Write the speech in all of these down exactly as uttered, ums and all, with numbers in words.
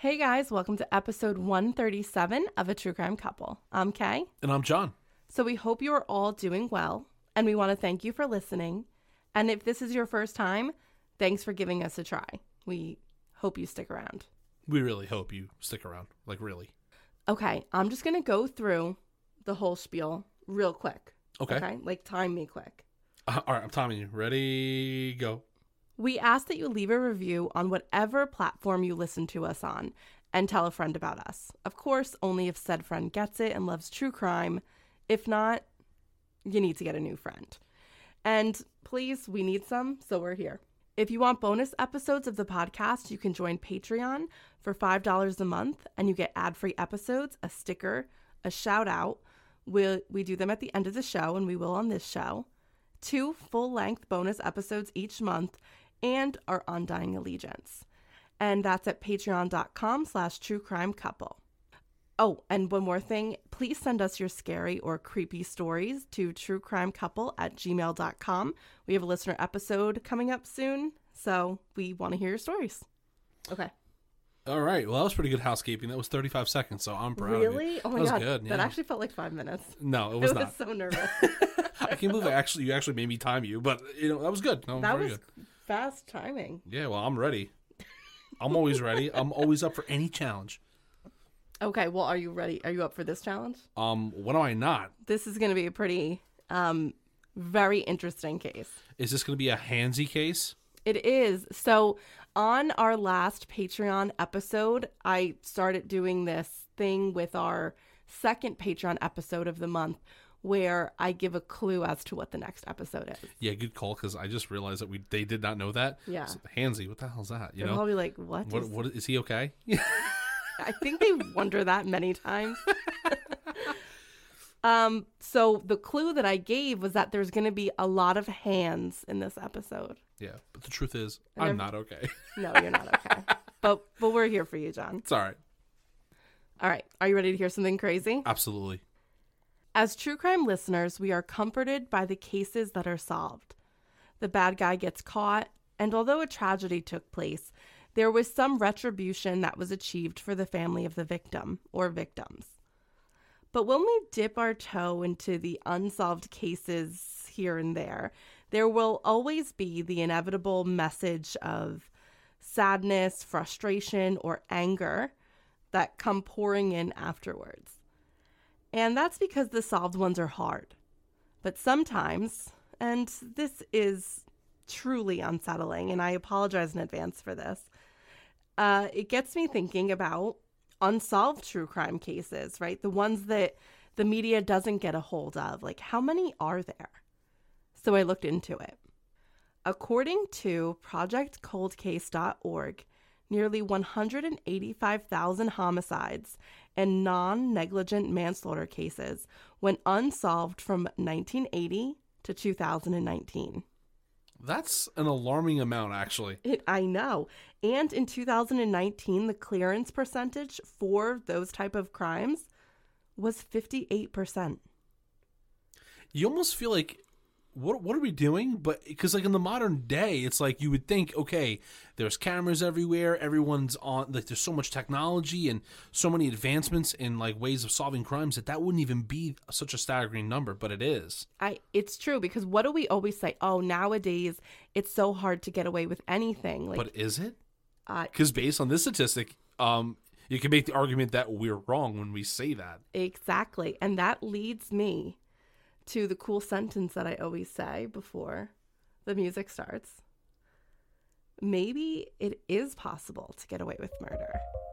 Hey guys, welcome to episode one thirty-seven of A True Crime Couple. I'm Kay. And I'm John. So we hope you are all doing well, and we want to thank you for listening. And if this is your first time, thanks for giving us a try. We hope you stick around. We really hope you stick around. Like, really. Okay, I'm just going to go through the whole spiel real quick. Okay. Okay, like time me quick. Uh, all right, I'm timing you. Ready, go. We ask that you leave a review on whatever platform you listen to us on and tell a friend about us. Of course, only if said friend gets it and loves true crime. If not, you need to get a new friend. And please, we need some, so we're here. If you want bonus episodes of the podcast, you can join Patreon for five dollars a month, and you get ad-free episodes, a sticker, a shout-out. We'll, we do them at the end of the show, and we will on this show. Two full-length bonus episodes each month, and our Undying Allegiance. And that's at patreon.com slash true crime couple. Oh, and one more thing, please send us your scary or creepy stories to truecrimecouple at gmail dot com. We have a listener episode coming up soon, so we want to hear your stories. Okay. All right. Well, that was pretty good housekeeping. That was thirty-five seconds, so I'm proud really? of you. Really? Oh my that was God. good. Yeah. That actually felt like five minutes. No, it was I not. was so nervous. I can't believe I actually you actually made me time you, but you know that was good. No, that very was good. Fast timing. Yeah, well, I'm ready. I'm always ready. I'm always up for any challenge. Okay, well, are you ready? Are you up for this challenge? Um, when am I not? This is going to be a pretty, um, very interesting case. Is this going to be a handsy case? It is. So on our last Patreon episode, I started doing this thing with our second Patreon episode of the month where I give a clue as to what the next episode is. Yeah, good call, because I just realized that we they did not know that. Yeah. So, handsy, what the hell's that? You They're know? probably like, what? What, is... what is he okay? I think they wonder that many times. um. So the clue that I gave was that there's going to be a lot of hands in this episode. Yeah, but the truth is, And I'm I'm- not okay. No, you're not okay. but but we're here for you, John. It's all right. All right. Are you ready to hear something crazy? Absolutely. As true crime listeners, we are comforted by the cases that are solved. The bad guy gets caught, and although a tragedy took place, there was some retribution that was achieved for the family of the victim or victims. But when we dip our toe into the unsolved cases here and there, there will always be the inevitable message of sadness, frustration, or anger that come pouring in afterwards. And that's because the solved ones are hard. But sometimes, and this is truly unsettling, and I apologize in advance for this, uh, it gets me thinking about unsolved true crime cases, right? The ones that the media doesn't get a hold of. Like, how many are there? So I looked into it. According to project cold case dot org, nearly one hundred eighty-five thousand homicides and non-negligent manslaughter cases went unsolved from nineteen eighty to two thousand nineteen. That's an alarming amount, actually. It, I know. And in two thousand nineteen, the clearance percentage for those type of crimes was fifty-eight percent. You almost feel like, what what are we doing? But because like in the modern day, it's like you would think, okay, there's cameras everywhere, everyone's on, like there's so much technology and so many advancements in like ways of solving crimes that that wouldn't even be such a staggering number, but it is. I it's true, because what do we always say? Oh, nowadays it's so hard to get away with anything. Like, but is it? Because uh, based on this statistic, um, you can make the argument that we're wrong when we say that. Exactly, and that leads me to the cool sentence that I always say before the music starts. Maybe it is possible to get away with murder.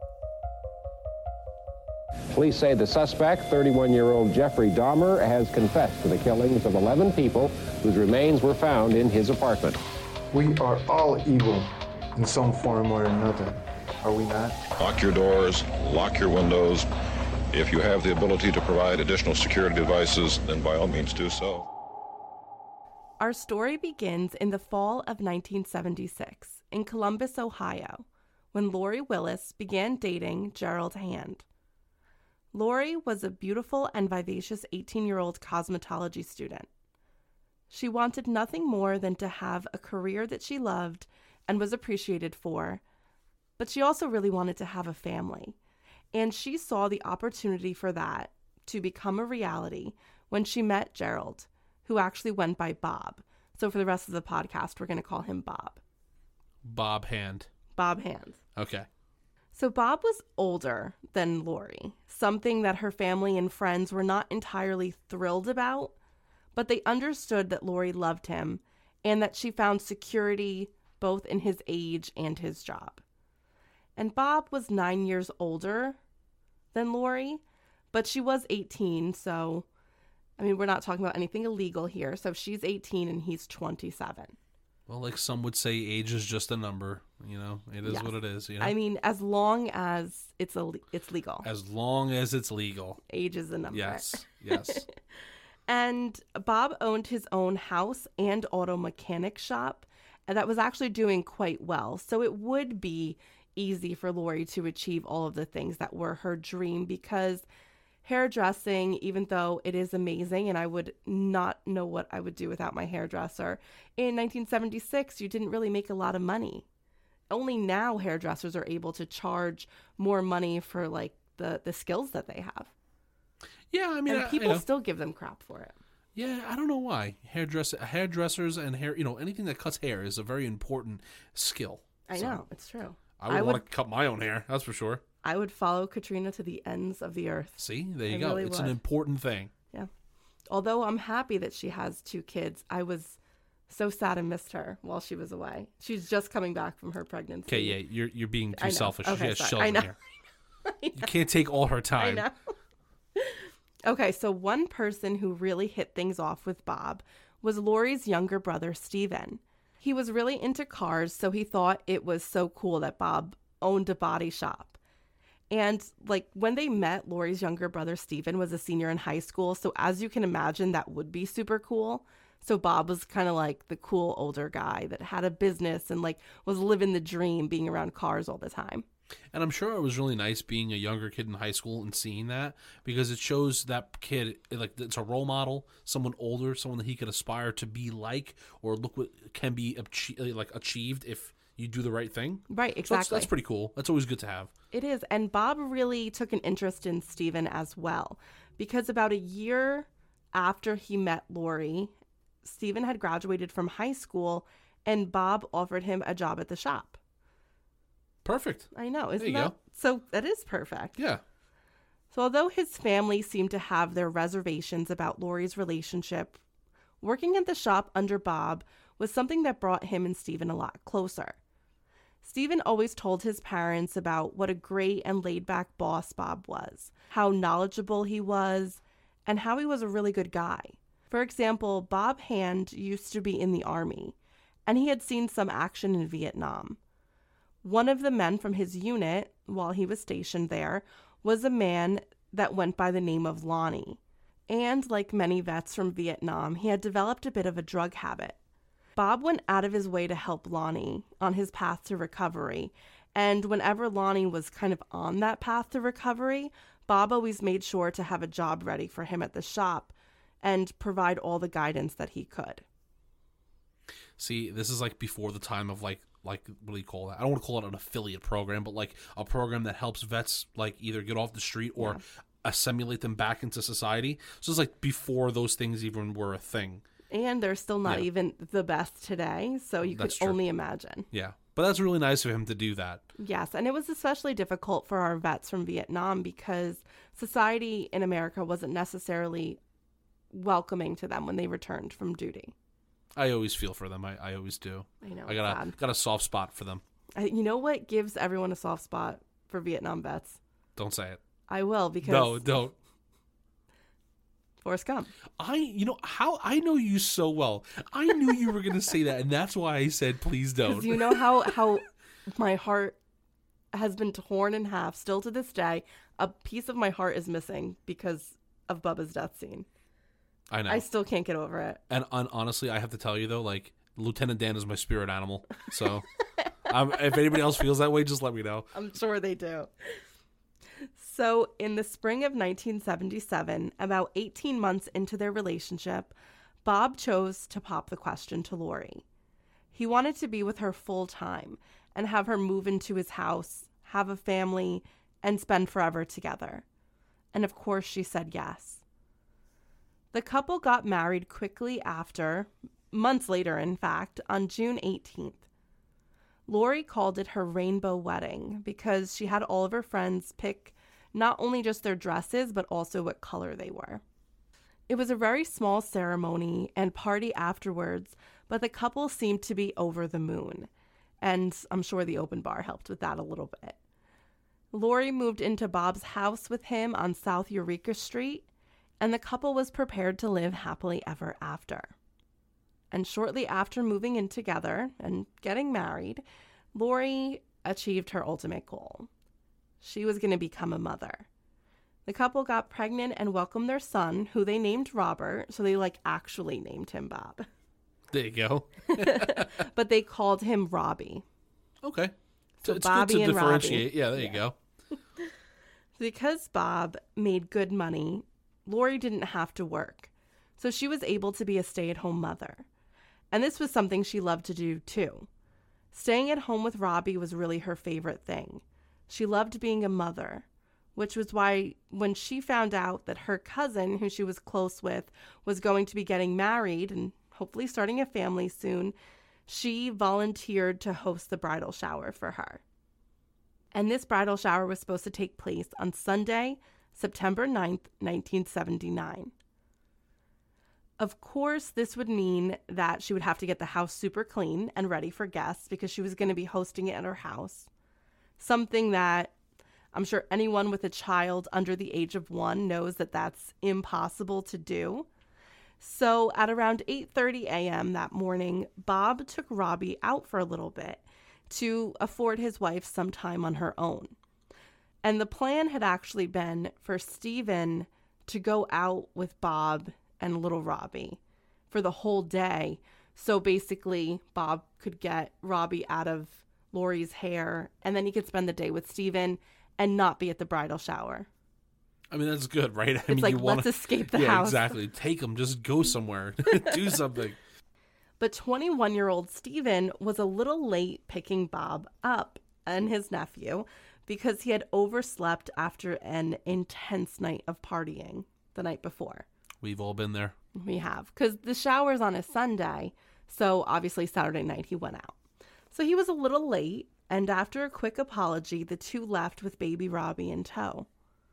Police say the suspect, thirty-one-year-old Jeffrey Dahmer, has confessed to the killings of eleven people whose remains were found in his apartment. We are all evil in some form or another, are we not? Lock your doors, lock your windows. If you have the ability to provide additional security devices, then by all means do so. Our story begins in the fall of nineteen seventy-six in Columbus, Ohio, when Lori Willis began dating Gerald Hand. Lori was a beautiful and vivacious eighteen-year-old cosmetology student. She wanted nothing more than to have a career that she loved and was appreciated for, but she also really wanted to have a family. And she saw the opportunity for that to become a reality when she met Gerald, who actually went by Bob. So for the rest of the podcast, we're going to call him Bob. Bob Hand. Bob Hand. Okay. So Bob was older than Lori, something that her family and friends were not entirely thrilled about, but they understood that Lori loved him and that she found security both in his age and his job. And Bob was nine years older than Lori, but she was eighteen, so, I mean, we're not talking about anything illegal here. So she's eighteen and he's twenty-seven. Well, like some would say, age is just a number. You know, it is Yes. what it is. You know? I mean, as long as it's a, it's legal. As long as it's legal. Age is a number. Yes, yes. And Bob owned his own house and auto mechanic shop, and that was actually doing quite well. So it would be easy for Lori to achieve all of the things that were her dream, because hairdressing, even though it is amazing, and I would not know what I would do without my hairdresser, in nineteen seventy-six, you didn't really make a lot of money. Only now hairdressers are able to charge more money for like the, the skills that they have. Yeah, I mean, And I- people you know, still give them crap for it. yeah, I don't know why. Hairdress, hairdressers and hair, you know, anything that cuts hair is a very important skill. I So, know, it's true. I would, I want would- to cut my own hair, that's for sure. I would follow Katrina to the ends of the earth. See, there you I go. really It's an would. important thing. Yeah. Although I'm happy that she has two kids, I was so sad and missed her while she was away. She's just coming back from her pregnancy. Okay, yeah, you're you're being I too know. selfish. Okay, she has sorry. shells I in know. here. You can't take all her I time. know. Okay, so one person who really hit things off with Bob was Lori's younger brother, Steven. He was really into cars, so he thought it was so cool that Bob owned a body shop. And like when they met, Lori's younger brother, Steven, was a senior in high school. So as you can imagine, that would be super cool. So Bob was kind of like the cool older guy that had a business and like was living the dream being around cars all the time. And I'm sure it was really nice being a younger kid in high school and seeing that, because it shows that kid, like, it's a role model, someone older, someone that he could aspire to be like, or look what can be achie- like achieved if you do the right thing. Right, So that's, exactly. that's pretty cool. That's always good to have. It is. And Bob really took an interest in Steven as well, because about a year after he met Lori, Steven had graduated from high school and Bob offered him a job at the shop. Perfect. I know. Isn't There you that go. so? That is perfect. Yeah. So although his family seemed to have their reservations about Lori's relationship, working at the shop under Bob was something that brought him and Steven a lot closer. Steven always told his parents about what a great and laid-back boss Bob was, how knowledgeable he was, and how he was a really good guy. For example, Bob Hand used to be in the Army, and he had seen some action in Vietnam. One of the men from his unit, while he was stationed there, was a man that went by the name of Lonnie. And like many vets from Vietnam, he had developed a bit of a drug habit. Bob went out of his way to help Lonnie on his path to recovery. And whenever Lonnie was kind of on that path to recovery, Bob always made sure to have a job ready for him at the shop and provide all the guidance that he could. See, this is like before the time of like, like what do you call that? I don't want to call it an affiliate program, but like a program that helps vets like either get off the street or Yeah. assimilate them back into society. So it's like before those things even were a thing. And they're still not Yeah. even the best today, so you That's could true. only imagine. Yeah. But that's really nice of him to do that. Yes, and it was especially difficult for our vets from Vietnam because society in America wasn't necessarily welcoming to them when they returned from duty. I always feel for them. I, I always do. I know. I it's got a sad. got a soft spot for them. I, you know what gives everyone a soft spot for Vietnam vets? Don't say it. I will, because No, don't. Forrest Gump. I, you know, how I know you so well. I knew you were going to say that, and that's why I said, please don't. Because you know how, how my heart has been torn in half still to this day. A piece of my heart is missing because of Bubba's death scene. I know. I still can't get over it. And on, honestly, I have to tell you, though, like, Lieutenant Dan is my spirit animal. So um, if anybody else feels that way, just let me know. I'm sure they do. So in the spring of nineteen seventy-seven, about eighteen months into their relationship, Bob chose to pop the question to Lori. He wanted to be with her full time, and have her move into his house, have a family, and spend forever together. And of course, she said yes. The couple got married quickly after, months later, in fact, on June eighteenth. Lori called it her rainbow wedding because she had all of her friends pick not only just their dresses, but also what color they were. It was a very small ceremony and party afterwards, but the couple seemed to be over the moon. And I'm sure the open bar helped with that a little bit. Lori moved into Bob's house with him on South Eureka Street, and the couple was prepared to live happily ever after. And shortly after moving in together and getting married, Lori achieved her ultimate goal. She was going to become a mother. The couple got pregnant and welcomed their son, who they named Robert, so they like actually named him Bob. There you go. But they called him Robbie. Okay. So it's Bobby good to and differentiate. Robbie. Yeah, there Yeah. you go. Because Bob made good money, Lori didn't have to work, so she was able to be a stay-at-home mother. And this was something she loved to do too. Staying at home with Robbie was really her favorite thing. She loved being a mother, which was why when she found out that her cousin, who she was close with, was going to be getting married and hopefully starting a family soon, she volunteered to host the bridal shower for her. And this bridal shower was supposed to take place on Sunday, September ninth, nineteen seventy-nine. Of course, this would mean that she would have to get the house super clean and ready for guests because she was going to be hosting it at her house. Something that I'm sure anyone with a child under the age of one knows that that's impossible to do. So at around eight thirty a.m. that morning, Bob took Robbie out for a little bit to afford his wife some time on her own. And the plan had actually been for Stephen to go out with Bob and little Robbie for the whole day. So basically, Bob could get Robbie out of Lori's hair, and then he could spend the day with Stephen and not be at the bridal shower. I mean, that's good, right? I It's mean, like, you wanna, let's escape the yeah, house. exactly. Take them. Just go somewhere. Do something. But twenty-one-year-old Stephen was a little late picking Bob up and his nephew because he had overslept after an intense night of partying the night before. We've all been there. We have, because the shower's on a Sunday, so obviously Saturday night he went out. So he was a little late, and after a quick apology, the two left with baby Robbie in tow.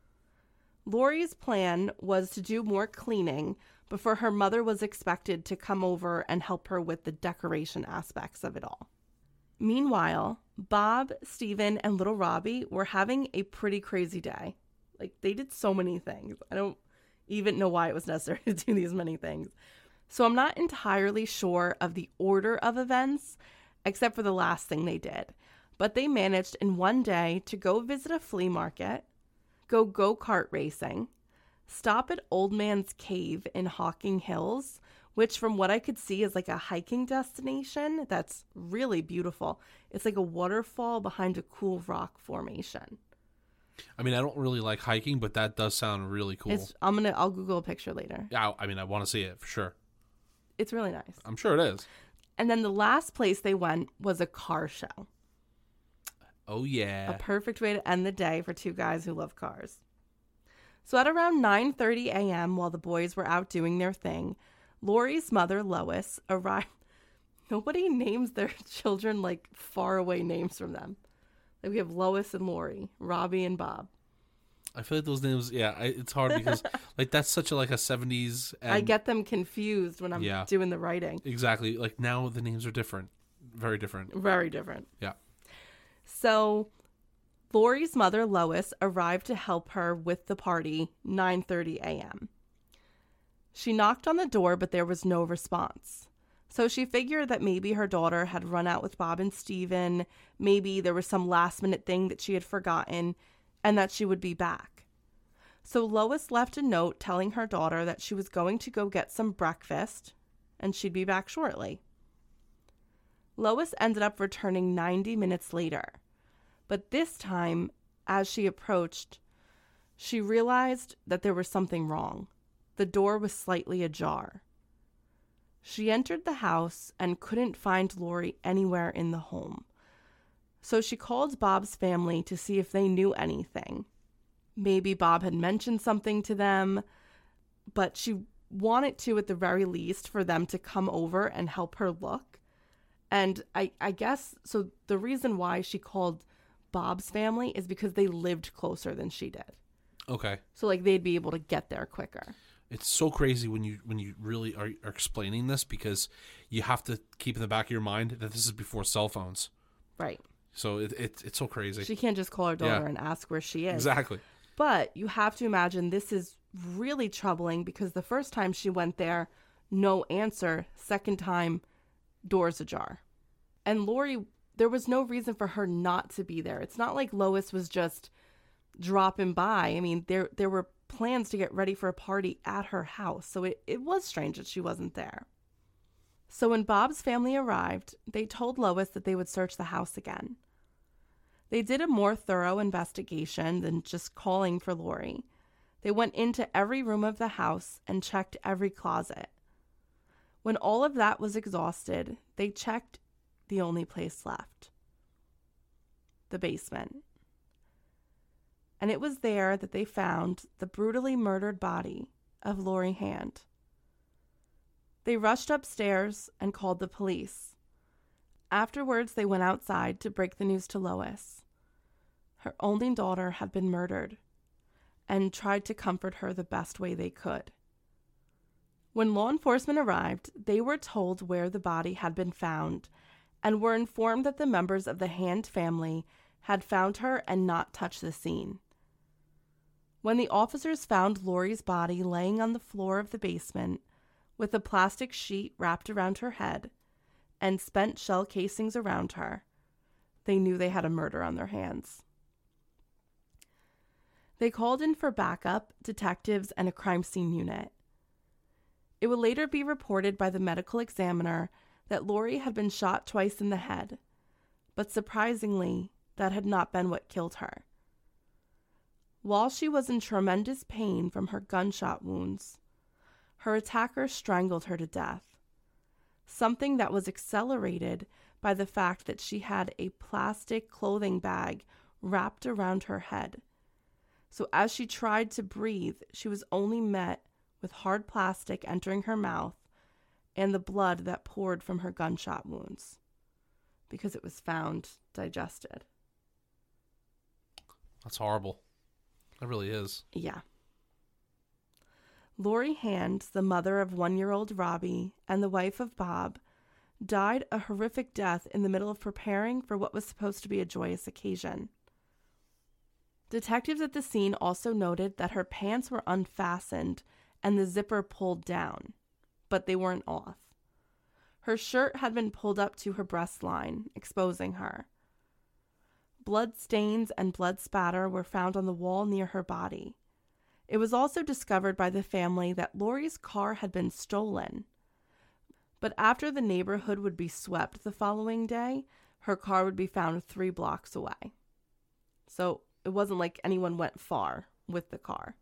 Lori's plan was to do more cleaning before her mother was expected to come over and help her with the decoration aspects of it all. Meanwhile, Bob, Stephen, and little Robbie were having a pretty crazy day. Like, they did so many things. I don't even know why it was necessary to do these many things. So I'm not entirely sure of the order of events, except for the last thing they did. But they managed in one day to go visit a flea market, go go-kart racing, stop at Old Man's Cave in Hocking Hills, which from what I could see is like a hiking destination that's really beautiful. It's like a waterfall behind a cool rock formation. I mean, I don't really like hiking, but that does sound really cool. It's, I'm gonna, I'll Google a picture later. Yeah, I mean, I want to see it for sure. It's really nice. I'm sure it is. And then the last place they went was a car show. Oh, yeah. A perfect way to end the day for two guys who love cars. So at around nine thirty a.m., while the boys were out doing their thing, Lori's mother, Lois, arrived. Nobody names their children like faraway names from them. Like we have Lois and Lori, Robbie and Bob. I feel like those names, yeah, I, it's hard because like that's such a like a seventies. And, I get them confused when I'm Yeah. doing the writing. Exactly. Like now the names are different. Very different. Very different. Yeah. So Lori's mother, Lois, arrived to help her with the party nine thirty a.m. She knocked on the door, but there was no response. So she figured that maybe her daughter had run out with Bob and Stephen, maybe there was some last minute thing that she had forgotten, and that she would be back. So Lois left a note telling her daughter that she was going to go get some breakfast, and she'd be back shortly. Lois ended up returning ninety minutes later. But this time, as she approached, she realized that there was something wrong. The door was slightly ajar. She entered the house and couldn't find Lori anywhere in the home. So she called Bob's family to see if they knew anything. Maybe Bob had mentioned something to them, but she wanted to, at the very least, for them to come over and help her look. And I, I guess, so the reason why she called Bob's family is because they lived closer than she did. Okay. So, like, they'd be able to get there quicker. It's so crazy when you when you really are, are explaining this, because you have to keep in the back of your mind that this is before cell phones. Right. So it, it it's so crazy. She can't just call her daughter Yeah. and ask where she is. Exactly. But you have to imagine this is really troubling, because the first time she went there, no answer. Second time, doors ajar. And Lori, there was no reason for her not to be there. It's not like Lois was just dropping by. I mean, there there were plans to get ready for a party at her house. So it, it was strange that she wasn't there. So when Bob's family arrived, they told Lois that they would search the house again. They did a more thorough investigation than just calling for Lori. They went into every room of the house and checked every closet. When all of that was exhausted, they checked the only place left: the basement. And it was there that they found the brutally murdered body of Lori Hand. They rushed upstairs and called the police. Afterwards, they went outside to break the news to Lois. Her only daughter had been murdered, and tried to comfort her the best way they could. When law enforcement arrived, they were told where the body had been found and were informed that the members of the Hand family had found her and not touched the scene. When the officers found Lori's body laying on the floor of the basement with a plastic sheet wrapped around her head and spent shell casings around her, they knew they had a murder on their hands. They called in for backup, detectives, and a crime scene unit. It would later be reported by the medical examiner that Lori had been shot twice in the head, but surprisingly, that had not been what killed her. While she was in tremendous pain from her gunshot wounds, her attacker strangled her to death, something that was accelerated by the fact that she had a plastic clothing bag wrapped around her head. So as she tried to breathe, she was only met with hard plastic entering her mouth and the blood that poured from her gunshot wounds, because it was found digested. That's horrible. That really is. Yeah. Lori Hand, the mother of one-year-old Robbie and the wife of Bob, died a horrific death in the middle of preparing for what was supposed to be a joyous occasion. Detectives at the scene also noted that her pants were unfastened and the zipper pulled down, but they weren't off. Her shirt had been pulled up to her breast line, exposing her. Blood stains and blood spatter were found on the wall near her body. It was also discovered by the family that Lori's car had been stolen. But after the neighborhood would be swept the following day, her car would be found three blocks away. So it wasn't like anyone went far with the car.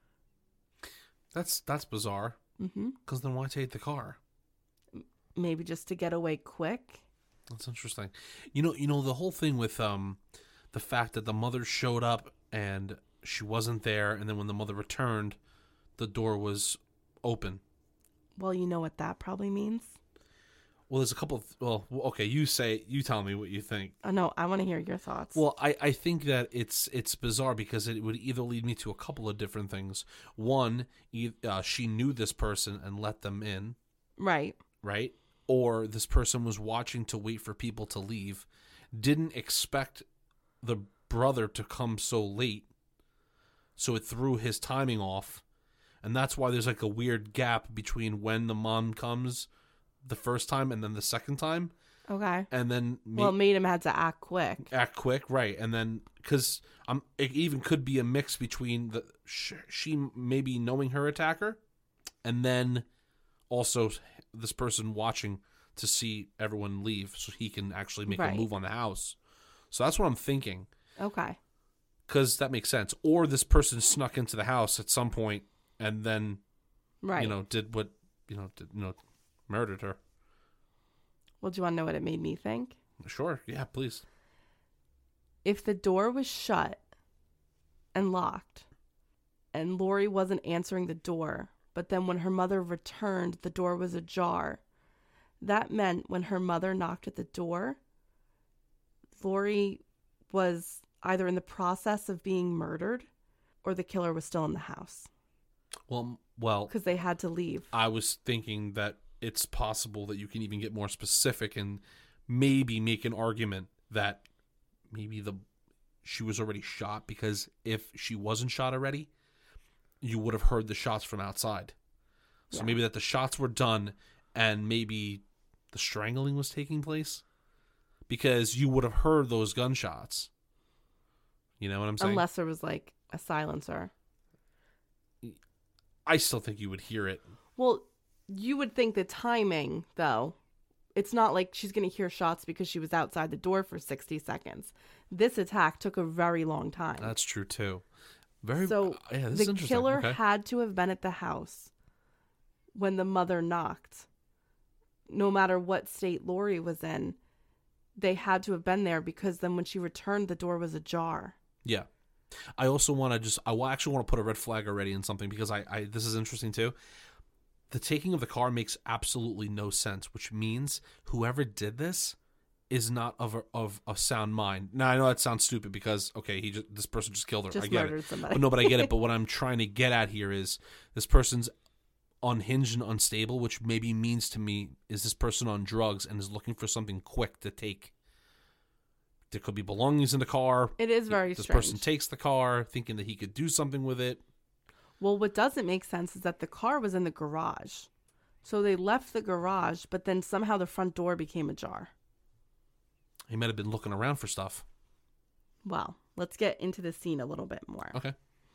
That's that's bizarre. Mm-hmm. Because then why take the car? Maybe just to get away quick. That's interesting. You know, you know the whole thing with um, the fact that the mother showed up and she wasn't there, and then when the mother returned, the door was open. Well, you know what that probably means. Well, there's a couple of, well, okay, you say, you tell me what you think. Oh, no, I want to hear your thoughts. Well, I, I think that it's it's bizarre because it would either lead me to a couple of different things. One, e- uh, she knew this person and let them in. Right. Right? Or this person was watching to wait for people to leave, didn't expect the brother to come so late, so it threw his timing off. And that's why there's like a weird gap between when the mom comes the first time and then the second time. Okay. And then ma- well, it made him had to act quick. Act quick, right? And then because um, it even could be a mix between the sh- she maybe knowing her attacker, and then also this person watching to see everyone leave so he can actually make right. a move on the house. So that's what I'm thinking. Okay. Because that makes sense. Or this person snuck into the house at some point and then, right. you know, did what, you know, did, you know, murdered her. Well, do you want to know what it made me think? Sure. Yeah, please. If the door was shut and locked, and Lori wasn't answering the door, but then when her mother returned, the door was ajar, that meant when her mother knocked at the door, Lori was either in the process of being murdered or the killer was still in the house. Well, well, because they had to leave. I was thinking that it's possible that you can even get more specific and maybe make an argument that maybe the she was already shot, because if she wasn't shot already, you would have heard the shots from outside. So Yeah. maybe that the shots were done and maybe the strangling was taking place, because you would have heard those gunshots. You know what I'm saying? Unless there was like a silencer. I still think you would hear it. Well, you would think the timing, though, it's not like she's going to hear shots because she was outside the door for sixty seconds. This attack took a very long time. That's true, too. Very. So uh, yeah, this is the interesting. killer Okay. had to have been at the house when the mother knocked. No matter what state Lori was in, they had to have been there, because then when she returned, the door was ajar. Yeah. I also want to just, I wa- actually want to put a red flag already in something, because I, I, this is interesting too. The taking of the car makes absolutely no sense, which means whoever did this is not of a, of a sound mind. Now, I know that sounds stupid because, okay, he just, this person just killed her. Just I get murdered it. somebody. But no, but I get it. But what I'm trying to get at here is this person's unhinged and unstable, which maybe means to me is this person on drugs and is looking for something quick to take. There could be belongings in the car. It is very This strange. person takes the car thinking that he could do something with it. Well, what doesn't make sense is that the car was in the garage. So they left the garage, but then somehow the front door became ajar. He might have been looking around for stuff. Well, let's get into the scene a little bit more. Okay.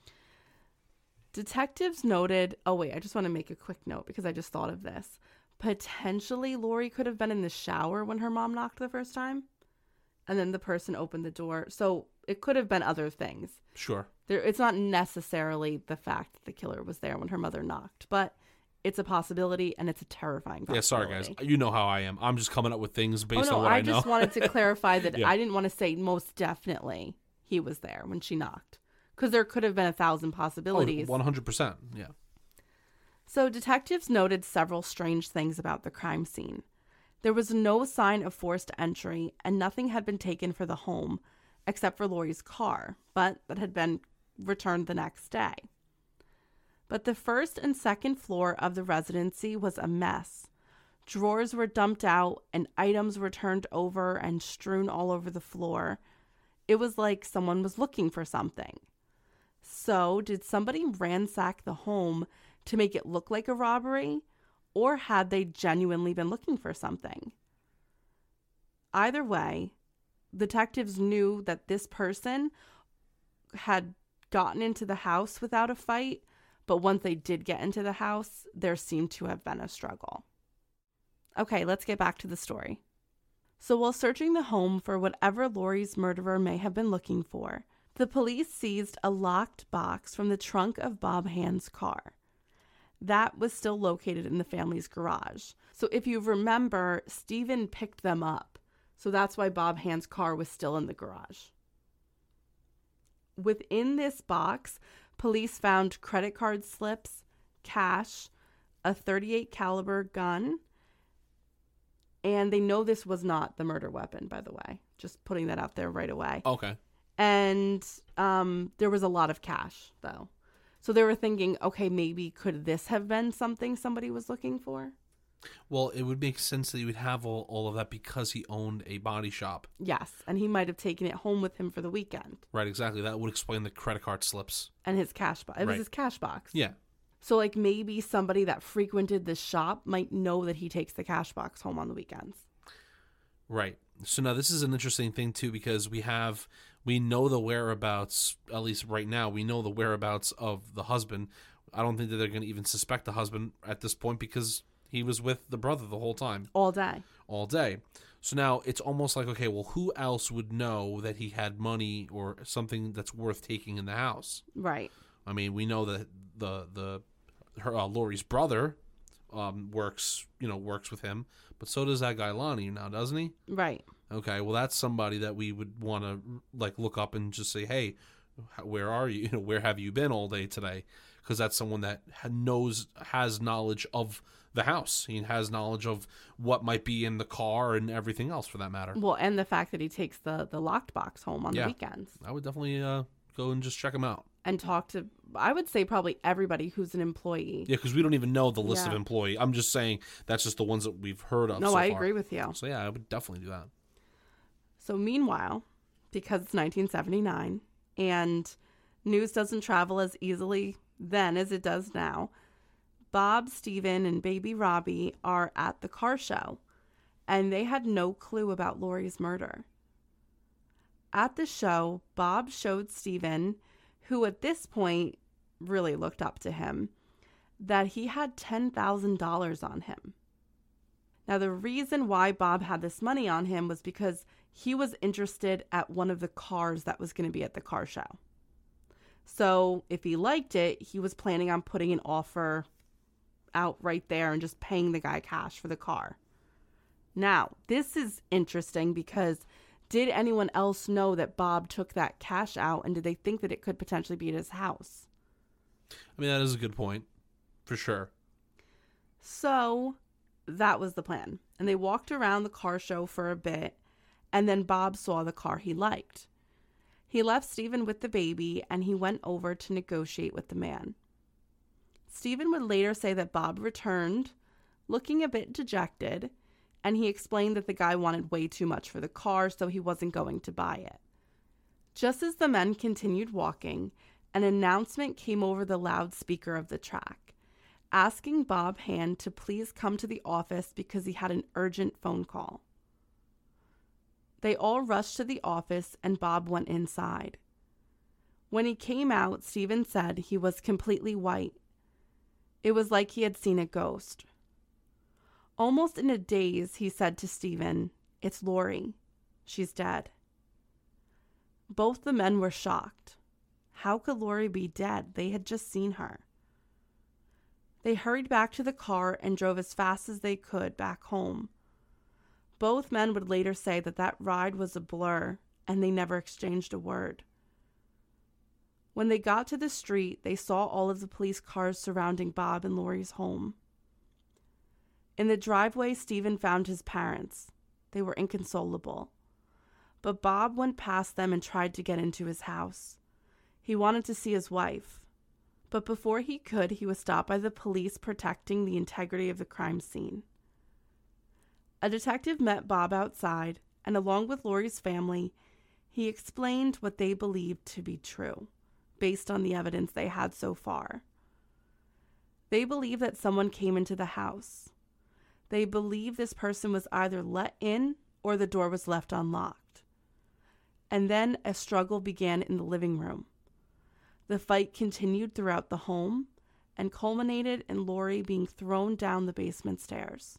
Detectives noted, oh wait, I just want to make a quick note because I just thought of this. Potentially Lori could have been in the shower when her mom knocked the first time, and then the person opened the door. So it could have been other things. Sure. There, it's not necessarily the fact that the killer was there when her mother knocked, but it's a possibility, and it's a terrifying possibility. Yeah, sorry, guys. You know how I am. I'm just coming up with things based oh, no, on what I, I know. just wanted to clarify that Yeah. I didn't want to say most definitely he was there when she knocked, because there could have been a thousand possibilities. Oh, one hundred percent. Yeah. So detectives noted several strange things about the crime scene. There was no sign of forced entry, and nothing had been taken for the home except for Lori's car, but that had been returned the next day. But the first and second floor of the residency was a mess. Drawers were dumped out and items were turned over and strewn all over the floor. It was like someone was looking for something. So, did somebody ransack the home to make it look like a robbery, or had they genuinely been looking for something? Either way, detectives knew that this person had gotten into the house without a fight, but once they did get into the house, there seemed to have been a struggle. Okay, let's get back to the story. So while searching the home for whatever Lori's murderer may have been looking for, the police seized a locked box from the trunk of Bob Hand's car. That was still located in the family's garage. So if you remember, Stephen picked them up. So that's why Bob Hand's car was still in the garage. Within this box, police found credit card slips, cash, a thirty-eight caliber gun, and they know this was not the murder weapon, by the way. Just putting that out there right away. Okay. And um, there was a lot of cash, though. So they were thinking, okay, maybe could this have been something somebody was looking for? Well, it would make sense that you would have all, all of that because he owned a body shop. Yes, and he might have taken it home with him for the weekend. Right, exactly. That would explain the credit card slips. And his cash box. It was Right. his cash box. Yeah. So, like, maybe somebody that frequented the shop might know that he takes the cash box home on the weekends. Right. So now this is an interesting thing, too, because we have, we know the whereabouts, at least right now, we know the whereabouts of the husband. I don't think that they're going to even suspect the husband at this point because he was with the brother the whole time. All day. All day. So now it's almost like, okay, well, who else would know that he had money or something that's worth taking in the house? Right. I mean, we know that the the her uh, Lori's brother um, works, you know, works with him, but so does that guy Lonnie now, doesn't he? Right. Okay, well, that's somebody that we would want to like look up and just say, hey, where are you? You know, where have you been all day today? Because that's someone that knows, has knowledge of the house. He has knowledge of what might be in the car and everything else for that matter. Well, and the fact that he takes the, the locked box home on Yeah. the weekends. I would definitely uh, go and just check him out. And talk to, I would say probably everybody who's an employee. Yeah, because we don't even know the list Yeah. of employee. I'm just saying that's just the ones that we've heard of No, so I far. agree with you. So yeah, I would definitely do that. So meanwhile, because it's nineteen seventy-nine and news doesn't travel as easily then as it does now, Bob, Stephen, and baby Robbie are at the car show, and they had no clue about Lori's murder. At the show, Bob showed Stephen, who at this point really looked up to him, that he had ten thousand dollars on him. Now, the reason why Bob had this money on him was because he was interested at one of the cars that was going to be at the car show. So if he liked it, he was planning on putting an offer out right there and just paying the guy cash for the car. Now, this is interesting because did anyone else know that Bob took that cash out, and did they think that it could potentially be at his house? I mean, that is a good point, for sure. So that was the plan. And they walked around the car show for a bit, and then Bob saw the car he liked. He left Stephen with the baby, and he went over to negotiate with the man. Stephen would later say that Bob returned, looking a bit dejected, and he explained that the guy wanted way too much for the car, so he wasn't going to buy it. Just as the men continued walking, an announcement came over the loudspeaker of the track, asking Bob Hand to please come to the office because he had an urgent phone call. They all rushed to the office, and Bob went inside. When he came out, Stephen said he was completely white. It was like he had seen a ghost. Almost in a daze, he said to Stephen, "It's Lori. She's dead." Both the men were shocked. How could Lori be dead? They had just seen her. They hurried back to the car and drove as fast as they could back home. Both men would later say that that ride was a blur, and they never exchanged a word. When they got to the street, they saw all of the police cars surrounding Bob and Lori's home. In the driveway, Stephen found his parents. They were inconsolable. But Bob went past them and tried to get into his house. He wanted to see his wife. But before he could, he was stopped by the police protecting the integrity of the crime scene. A detective met Bob outside, and along with Lori's family, he explained what they believed to be true, based on the evidence they had so far. They believe that someone came into the house. They believe this person was either let in or the door was left unlocked. And then a struggle began in the living room. The fight continued throughout the home and culminated in Lori being thrown down the basement stairs.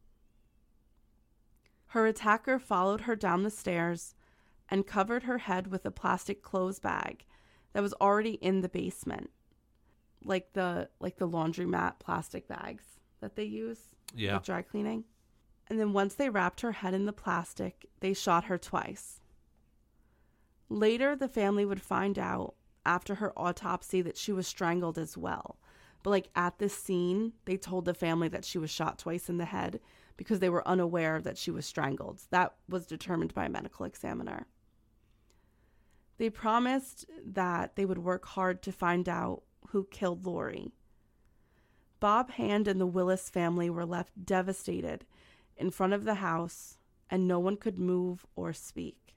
Her attacker followed her down the stairs and covered her head with a plastic clothes bag that was already in the basement, like the like the laundromat plastic bags that they use Yeah. with dry cleaning. And then once they wrapped her head in the plastic, they shot her twice. Later, the family would find out after her autopsy that she was strangled as well. But like at this scene, they told the family that she was shot twice in the head because they were unaware that she was strangled. That was determined by a medical examiner. They promised that they would work hard to find out who killed Lori. Bob Hand and the Willis family were left devastated in front of the house, and no one could move or speak.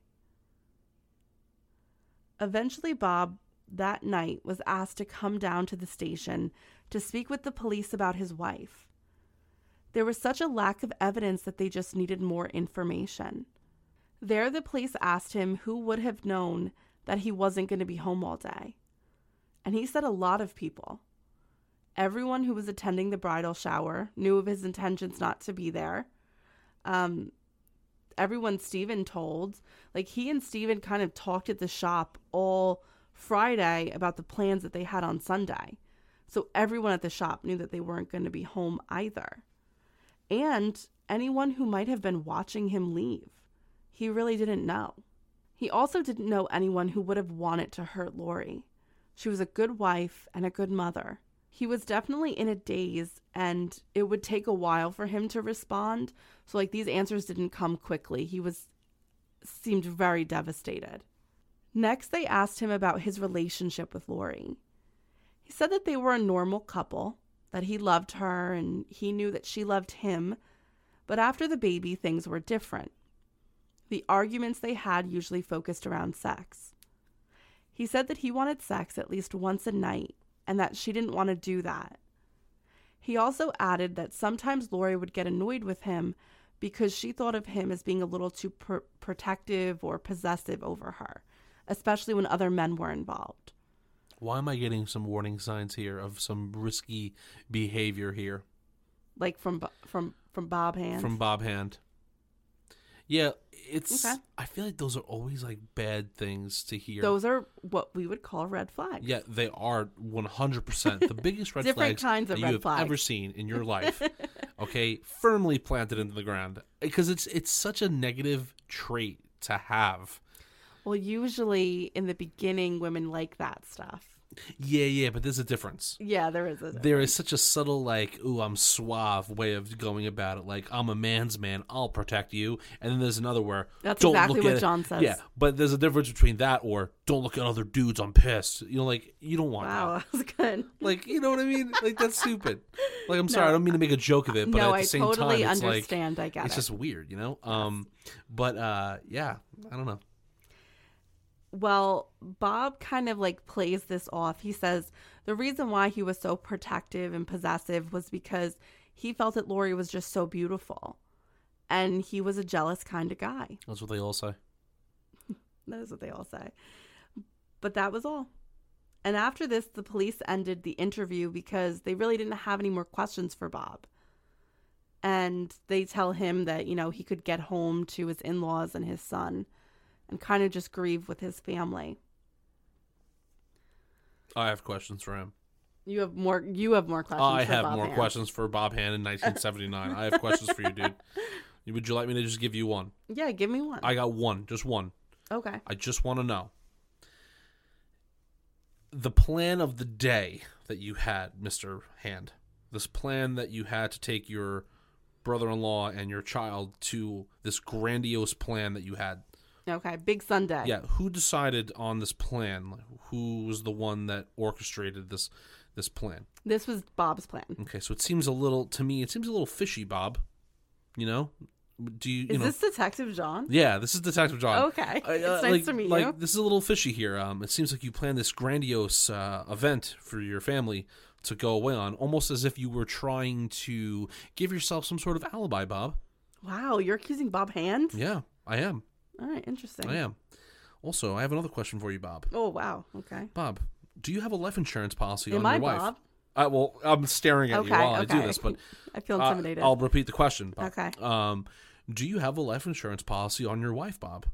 Eventually, Bob, that night, was asked to come down to the station to speak with the police about his wife. There was such a lack of evidence that they just needed more information. There, the police asked him who would have known that he wasn't going to be home all day. And he said a lot of people. Everyone who was attending the bridal shower knew of his intentions not to be there. Um, everyone Stephen told, like he and Stephen kind of talked at the shop all Friday about the plans that they had on Sunday. So everyone at the shop knew that they weren't going to be home either. And anyone who might have been watching him leave. he really didn't know. He also didn't know anyone who would have wanted to hurt Lori. She was a good wife and a good mother. He was definitely in a daze, and it would take a while for him to respond. So, like, these answers didn't come quickly. He was seemed very devastated. Next, they asked him about his relationship with Lori. He said that they were a normal couple, that he loved her and he knew that she loved him. But after the baby, things were different. The arguments they had usually focused around sex. He said that he wanted sex at least once a night and that she didn't want to do that. He also added that sometimes Lori would get annoyed with him because she thought of him as being a little too pr- protective or possessive over her, especially when other men were involved. Why am I getting some warning signs here of some risky behavior here? Like from from from Bob Hand? From Bob Hand. Yeah, it's... Okay. I feel like those are always, like, bad things to hear. Those are what we would call red flags. Yeah, they are one hundred percent the biggest red Different flags kinds of that red you have flags. ever seen in your life. Okay? Firmly planted into the ground. Because it's it's such a negative trait to have. Well, usually in the beginning, women like that stuff. Yeah, yeah, but there's a difference. Yeah, there is a difference. There is such a subtle, like, ooh, I'm suave way of going about it. Like, I'm a man's man, I'll protect you. And then there's another where, That's don't exactly look what at John it. says. Yeah, but there's a difference between that or don't look at other dudes, I'm pissed. You know, like, you don't want Wow, that. that was good. Like, you know what I mean? Like, that's stupid. Like, I'm sorry, No. I don't mean to make a joke of it, but No, at the I same totally time, it's understand. like, I get it's it. just weird, you know? Um, But, uh, yeah, I don't know. Well, Bob kind of like plays this off. He says the reason why he was so protective and possessive was because he felt that Lori was just so beautiful. And he was a jealous kind of guy. That's what they all say. That is what they all say. But that was all. And after this, the police ended the interview because they really didn't have any more questions for Bob. And they tell him that, you know, he could get home to his in-laws and his son and kind of just grieve with his family. I have questions for him. You have more. You have more questions. I for have Bob more Hand. questions for Bob Hand in nineteen seventy-nine. I have questions for you, dude. Would you like me to just give you one? Yeah, give me one. I got one, just one. okay. I just want to know. The plan of the day that you had, Mister Hand, this plan that you had to take your brother-in-law and your child to this grandiose plan that you had. Okay. Big Sunday. Yeah, who decided on this plan? Who was the one that orchestrated this this plan? This was Bob's plan. Okay, so it seems a little, to me, it seems a little fishy, Bob. You know? Do you, you Is know? this Detective John? Yeah, this is Detective John. Okay. I, uh, It's nice like, to meet like, you. This is a little fishy here. Um, it seems like you planned this grandiose uh, event for your family to go away on, almost as if you were trying to give yourself some sort of alibi, Bob. Wow, you're accusing Bob Hand? Yeah, I am. All right, interesting. I am. Also, I have another question for you, Bob. Oh, wow. Okay. Bob, do you have a life insurance policy Am on I your wife? Bob? Uh, well, I'm staring at Okay, you while okay. I do this, but I feel uh, intimidated. I'll repeat the question, Bob. Okay. Um, do you have a life insurance policy on your wife, Bob?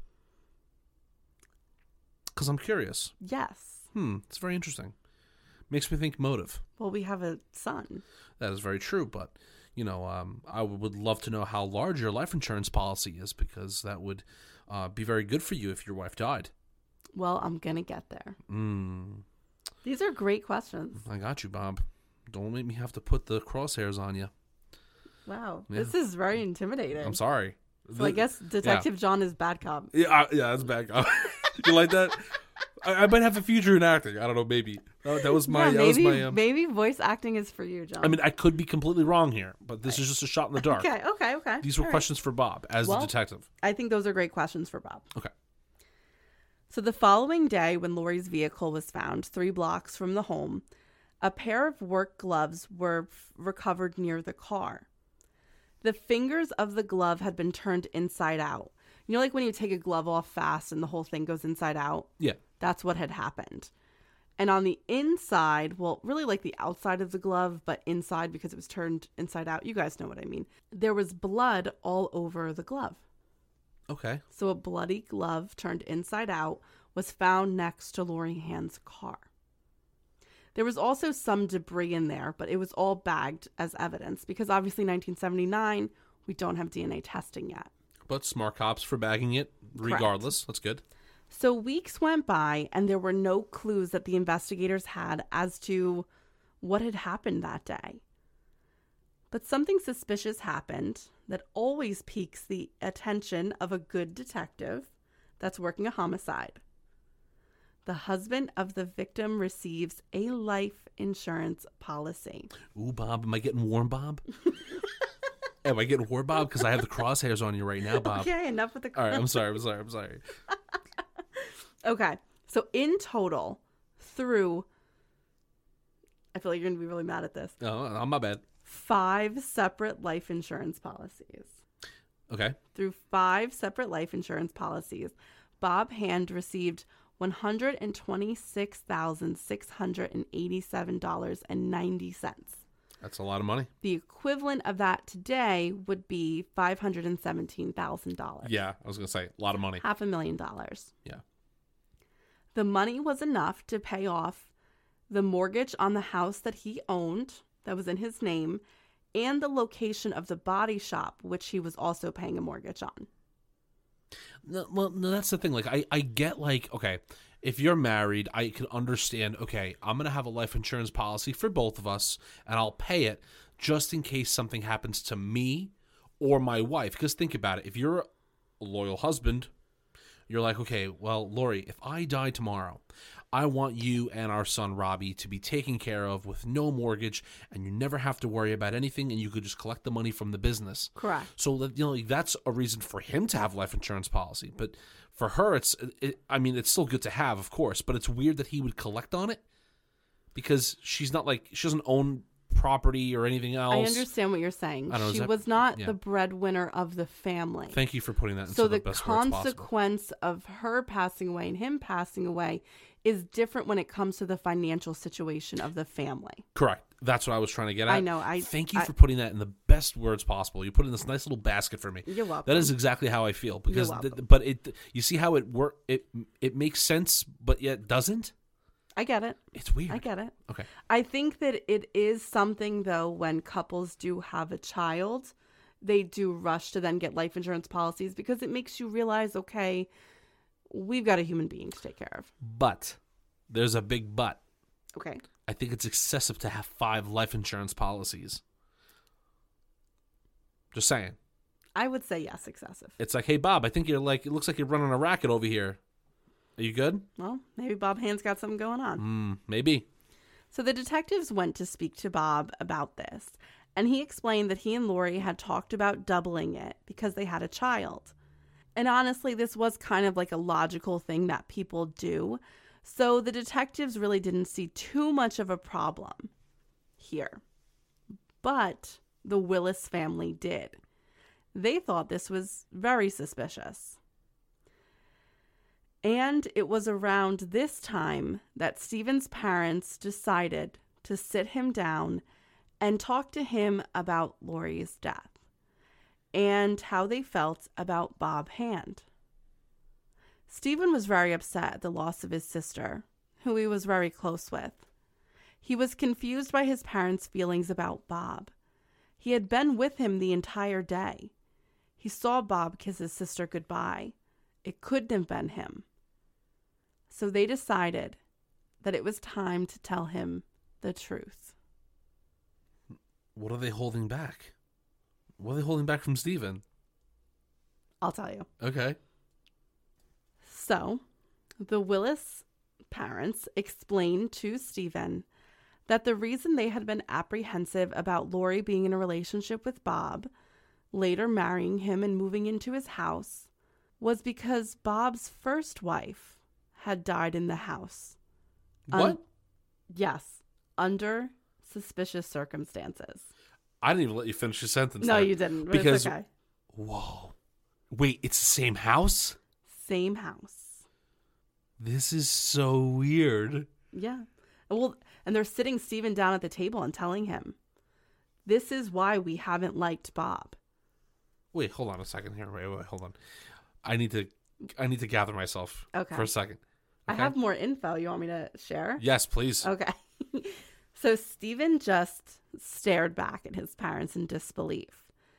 Because I'm curious. Yes. Hmm, it's very interesting. Makes me think motive. Well, we have a son. That is very true, but, you know, um, I would love to know how large your life insurance policy is, because that would uh, be very good for you if your wife died. Well, I'm going to get there. Hmm, These are great questions. I got you, Bob. Don't make me have to put the crosshairs on you. Wow. Yeah. This is very intimidating. I'm sorry. So I guess Detective John is bad cop. Yeah, I, yeah, that's bad. You like that? I, I might have a future in acting. I don't know. Maybe that, that was my. yeah, that maybe, was my. Um, maybe voice acting is for you, John. I mean, I could be completely wrong here, but this is just a shot in the dark. okay, okay, okay. These were All right. questions for Bob as Well- the detective. I think those are great questions for Bob. Okay. So the following day, when Lori's vehicle was found three blocks from the home, a pair of work gloves were f- recovered near the car. The fingers of the glove had been turned inside out. You know, like when you take a glove off fast and the whole thing goes inside out? Yeah. That's what had happened. And on the inside, well, really like the outside of the glove, but inside because it was turned inside out. You guys know what I mean. There was blood all over the glove. Okay. So a bloody glove turned inside out was found next to Lori Hand's car. There was also some debris in there, but it was all bagged as evidence because obviously nineteen seventy-nine, we don't have D N A testing yet. but smart cops for bagging it regardless. That's good. So weeks went by, and there were no clues that the investigators had as to what had happened that day. But something suspicious happened that always piques the attention of a good detective that's working a homicide. The husband of the victim receives a life insurance policy. Ooh, Bob, am I getting warm, Bob? Am I getting warm, Bob? Because I have the crosshairs on you right now, Bob. Okay, enough with the All right, I'm sorry, I'm sorry, I'm sorry. Okay, so in total, through, I feel like you're going to be really mad at this, Oh, I'm my bad. five separate life insurance policies. Okay. Through five separate life insurance policies, Bob Hand received one hundred twenty-six thousand six hundred eighty-seven dollars and ninety cents. That's a lot of money. The equivalent of that today would be five hundred seventeen thousand dollars. Yeah, I was going to say, a lot of money. Half a million dollars. Yeah. The money was enough to pay off the mortgage on the house that he owned, that was in his name, and the location of the body shop, which he was also paying a mortgage on. No, well, no, that's the thing. Like, I, I get, like, okay, if you're married, I can understand, okay, I'm going to have a life insurance policy for both of us, and I'll pay it just in case something happens to me or my wife. Because think about it. If you're a loyal husband, you're like, okay, well, Lori, if I die tomorrow, I want you and our son, Robbie, to be taken care of with no mortgage, and you never have to worry about anything, and you could just collect the money from the business. Correct. So, that, you know, like, that's a reason for him to have life insurance policy. But for her, it's, it, I mean, it's still good to have, of course, but it's weird that he would collect on it because she's not like, she doesn't own property or anything else. I understand what you're saying. I don't know, She is that- was not yeah. the breadwinner of the family. Thank you for putting that in So the the best words possible. consequence of her passing away and him passing away is different when it comes to the financial situation of the family. Correct. That's what I was trying to get at. I know, I- Thank you I- for putting that in the best words possible. You put it in this nice little basket for me. You're welcome. That is exactly how I feel. Because, You're th- welcome. but it, you see how it work. It it makes sense, but yet doesn't. I get it. It's weird. I get it. Okay. I think that it is something, though, when couples do have a child, they do rush to then get life insurance policies because it makes you realize, okay, we've got a human being to take care of. But there's a big but. Okay. I think it's excessive to have five life insurance policies. Just saying. I would say yes, excessive. It's like, hey, Bob, I think you're like, it looks like you're running a racket over here. Are you good? Well, maybe Bob Hand's got something going on. Mm, maybe. So the detectives went to speak to Bob about this, and he explained that he and Lori had talked about doubling it because they had a child. And honestly, this was kind of like a logical thing that people do. So the detectives really didn't see too much of a problem here. But the Willis family did. They thought this was very suspicious. And it was around this time that Stephen's parents decided to sit him down and talk to him about Lori's death and how they felt about Bob Hand. Stephen was very upset at the loss of his sister, who he was very close with. He was confused by his parents' feelings about Bob. He had been with him the entire day. He saw Bob kiss his sister goodbye. It couldn't have been him. So they decided that it was time to tell him the truth. What are they holding back? What are they holding back from Stephen? I'll tell you. Okay. So, the Willis parents explained to Stephen that the reason they had been apprehensive about Lori being in a relationship with Bob, later marrying him and moving into his house, was because Bob's first wife had died in the house. What? Un- yes, under suspicious circumstances. I didn't even let you finish your sentence. No, there. you didn't. But Because, it's okay. whoa. Wait, it's the same house? Same house. This is so weird. Yeah. Well, and they're sitting Stephen down at the table and telling him, this is why we haven't liked Bob. Wait, hold on a second here. Wait, wait, hold on. I need to I need to gather myself Okay. for a second. I Okay? have more info you want me to share? Yes, please. Okay. So Stephen just stared back at his parents in disbelief.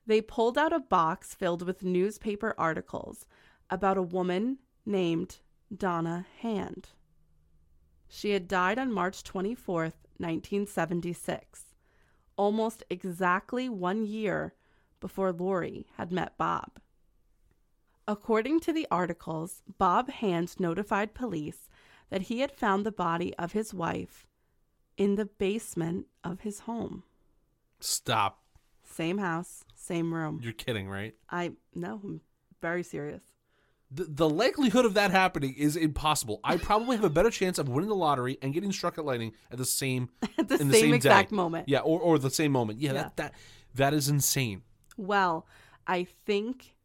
They pulled out a box filled with newspaper articles about a woman named Donna Hand. She had died on March twenty-fourth, nineteen seventy-six, almost exactly one year before Lori had met Bob. According to the articles, Bob Hand notified police that he had found the body of his wife in the basement of his home. Stop. Same house, same room. You're kidding, right? I no, I'm very serious. The, the likelihood of that happening is impossible. I probably have a better chance of winning the lottery and getting struck at lightning at the same At the in same, the same exact day. moment. Yeah, or, or the same moment. Yeah, Yeah. That, that that is insane. Well, I think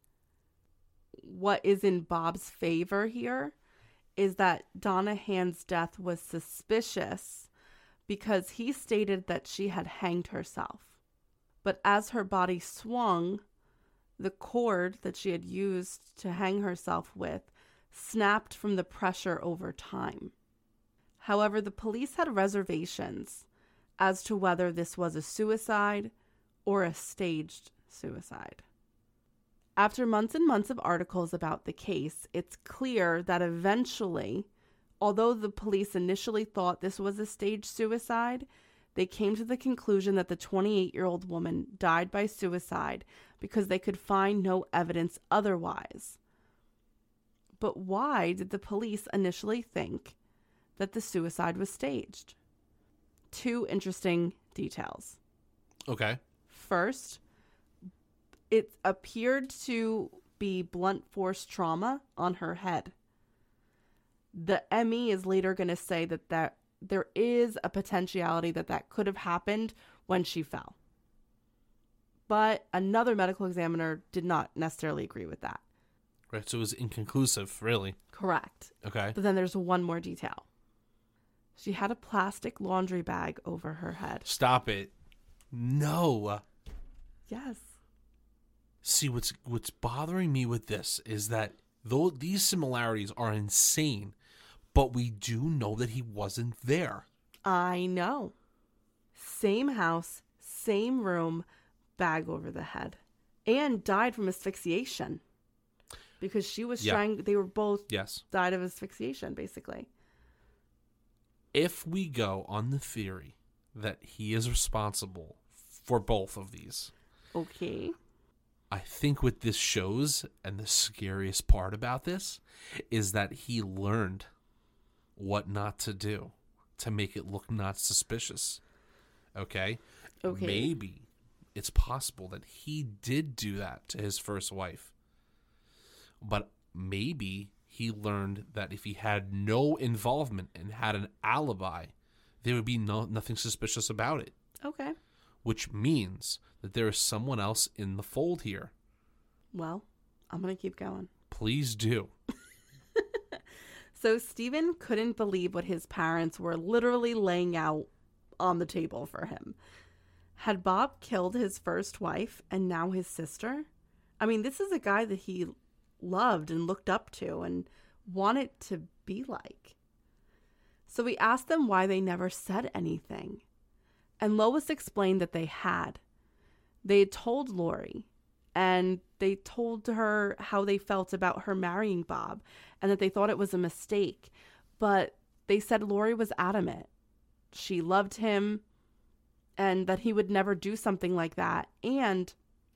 what is in Bob's favor here is that Donna Hand's death was suspicious because he stated that she had hanged herself. But as her body swung, the cord that she had used to hang herself with snapped from the pressure over time. However, the police had reservations as to whether this was a suicide or a staged suicide. After months and months of articles about the case, it's clear that eventually, although the police initially thought this was a staged suicide, they came to the conclusion that the twenty-eight-year-old woman died by suicide because they could find no evidence otherwise. But why did the police initially think that the suicide was staged? Two interesting details. Okay. First, it appeared to be blunt force trauma on her head. The M E is later going to say that, that there is a potentiality that that could have happened when she fell. But another medical examiner did not necessarily agree with that. Right, so it was inconclusive, really. Correct. Okay. But then there's one more detail. She had a plastic laundry bag over her head. Stop it. No. Yes. See, what's what's bothering me with this is that though these similarities are insane, but we do know that he wasn't there. I know. Same house, same room, bag over the head. And died from asphyxiation. Because she was Yeah. trying, they were both Yes. died of asphyxiation, basically. If we go on the theory that he is responsible for both of these, Okay. I think what this shows, and the scariest part about this, is that he learned what not to do to make it look not suspicious. Okay? Okay. Maybe it's possible that he did do that to his first wife. But maybe he learned that if he had no involvement and had an alibi, there would be no nothing suspicious about it. Okay. Which means that there is someone else in the fold here. Well, I'm going to keep going. Please do. So Stephen couldn't believe what his parents were literally laying out on the table for him. Had Bob killed his first wife and now his sister? I mean, this is a guy that he loved and looked up to and wanted to be like. So we asked them why they never said anything. And Lois explained that they had. They had told Lori, and they told her how they felt about her marrying Bob and that they thought it was a mistake. But they said Lori was adamant. She loved him and that he would never do something like that. And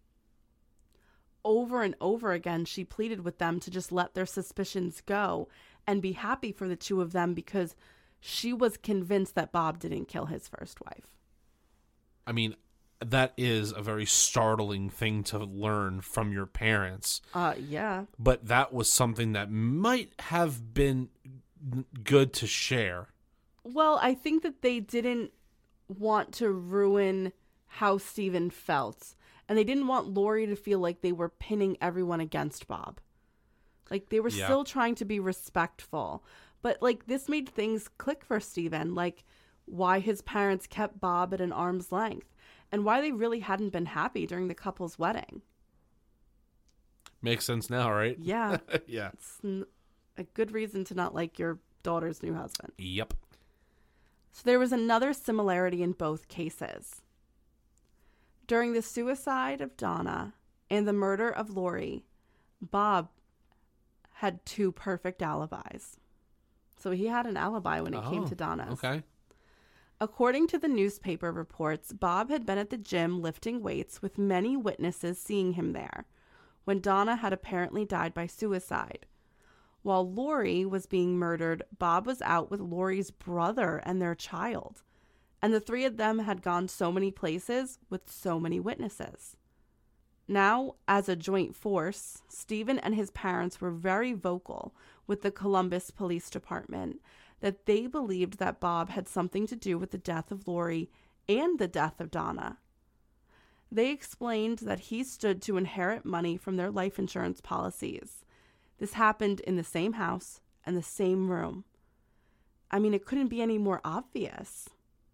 over and over again, she pleaded with them to just let their suspicions go and be happy for the two of them because she was convinced that Bob didn't kill his first wife. I mean, that is a very startling thing to learn from your parents. Uh, yeah. But that was something that might have been good to share. Well, I think that they didn't want to ruin how Stephen felt. And they didn't want Lori to feel like they were pinning everyone against Bob. Like, they were Yeah. still trying to be respectful. But, like, this made things click for Stephen. Like, why his parents kept Bob at an arm's length. And why they really hadn't been happy during the couple's wedding. Makes sense now, right? Yeah. Yeah. It's n- a good reason to not like your daughter's new husband. Yep. So there was another similarity in both cases. During the suicide of Donna and the murder of Lori, Bob had two perfect alibis. So he had an alibi when it oh, came to Donna's. Okay. According to the newspaper reports, Bob had been at the gym lifting weights with many witnesses seeing him there when Donna had apparently died by suicide. While Lori was being murdered, Bob was out with Lori's brother and their child. And the three of them had gone so many places with so many witnesses. Now, as a joint force, Stephen and his parents were very vocal with the Columbus Police Department that they believed that Bob had something to do with the death of Lori and the death of Donna. They explained that he stood to inherit money from their life insurance policies. This happened in the same house and the same room. I mean, it couldn't be any more obvious.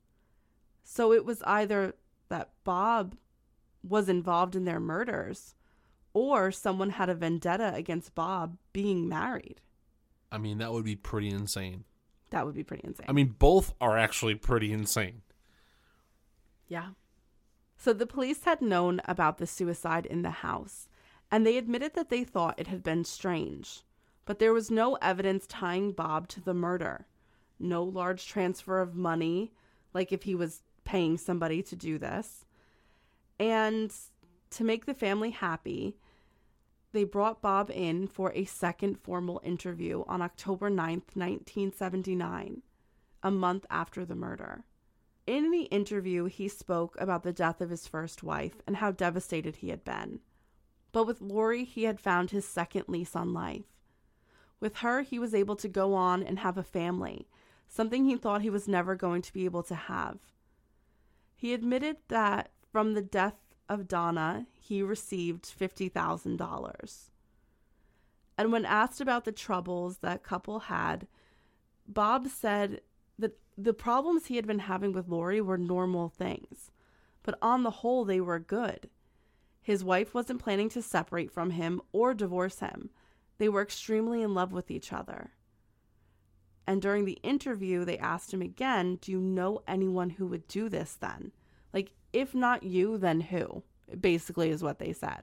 So it was either that Bob was involved in their murders or someone had a vendetta against Bob being married. I mean, that would be pretty insane. That would be pretty insane. I mean, both are actually pretty insane. Yeah. So the police had known about the suicide in the house, and they admitted that they thought it had been strange. But there was no evidence tying Bob to the murder. No large transfer of money, like if he was paying somebody to do this. And to make the family happy, they brought Bob in for a second formal interview on October ninth, nineteen seventy-nine, a month after the murder. In the interview, he spoke about the death of his first wife and how devastated he had been. But with Lori, he had found his second lease on life. With her, he was able to go on and have a family, something he thought he was never going to be able to have. He admitted that from the death of Donna, he received fifty thousand dollars. And when asked about the troubles that couple had, Bob said that the problems he had been having with Lori were normal things, but on the whole, they were good. His wife wasn't planning to separate from him or divorce him. They were extremely in love with each other. And during the interview, they asked him again, do you know anyone who would do this then? Like, if not you, then who? Basically is what they said.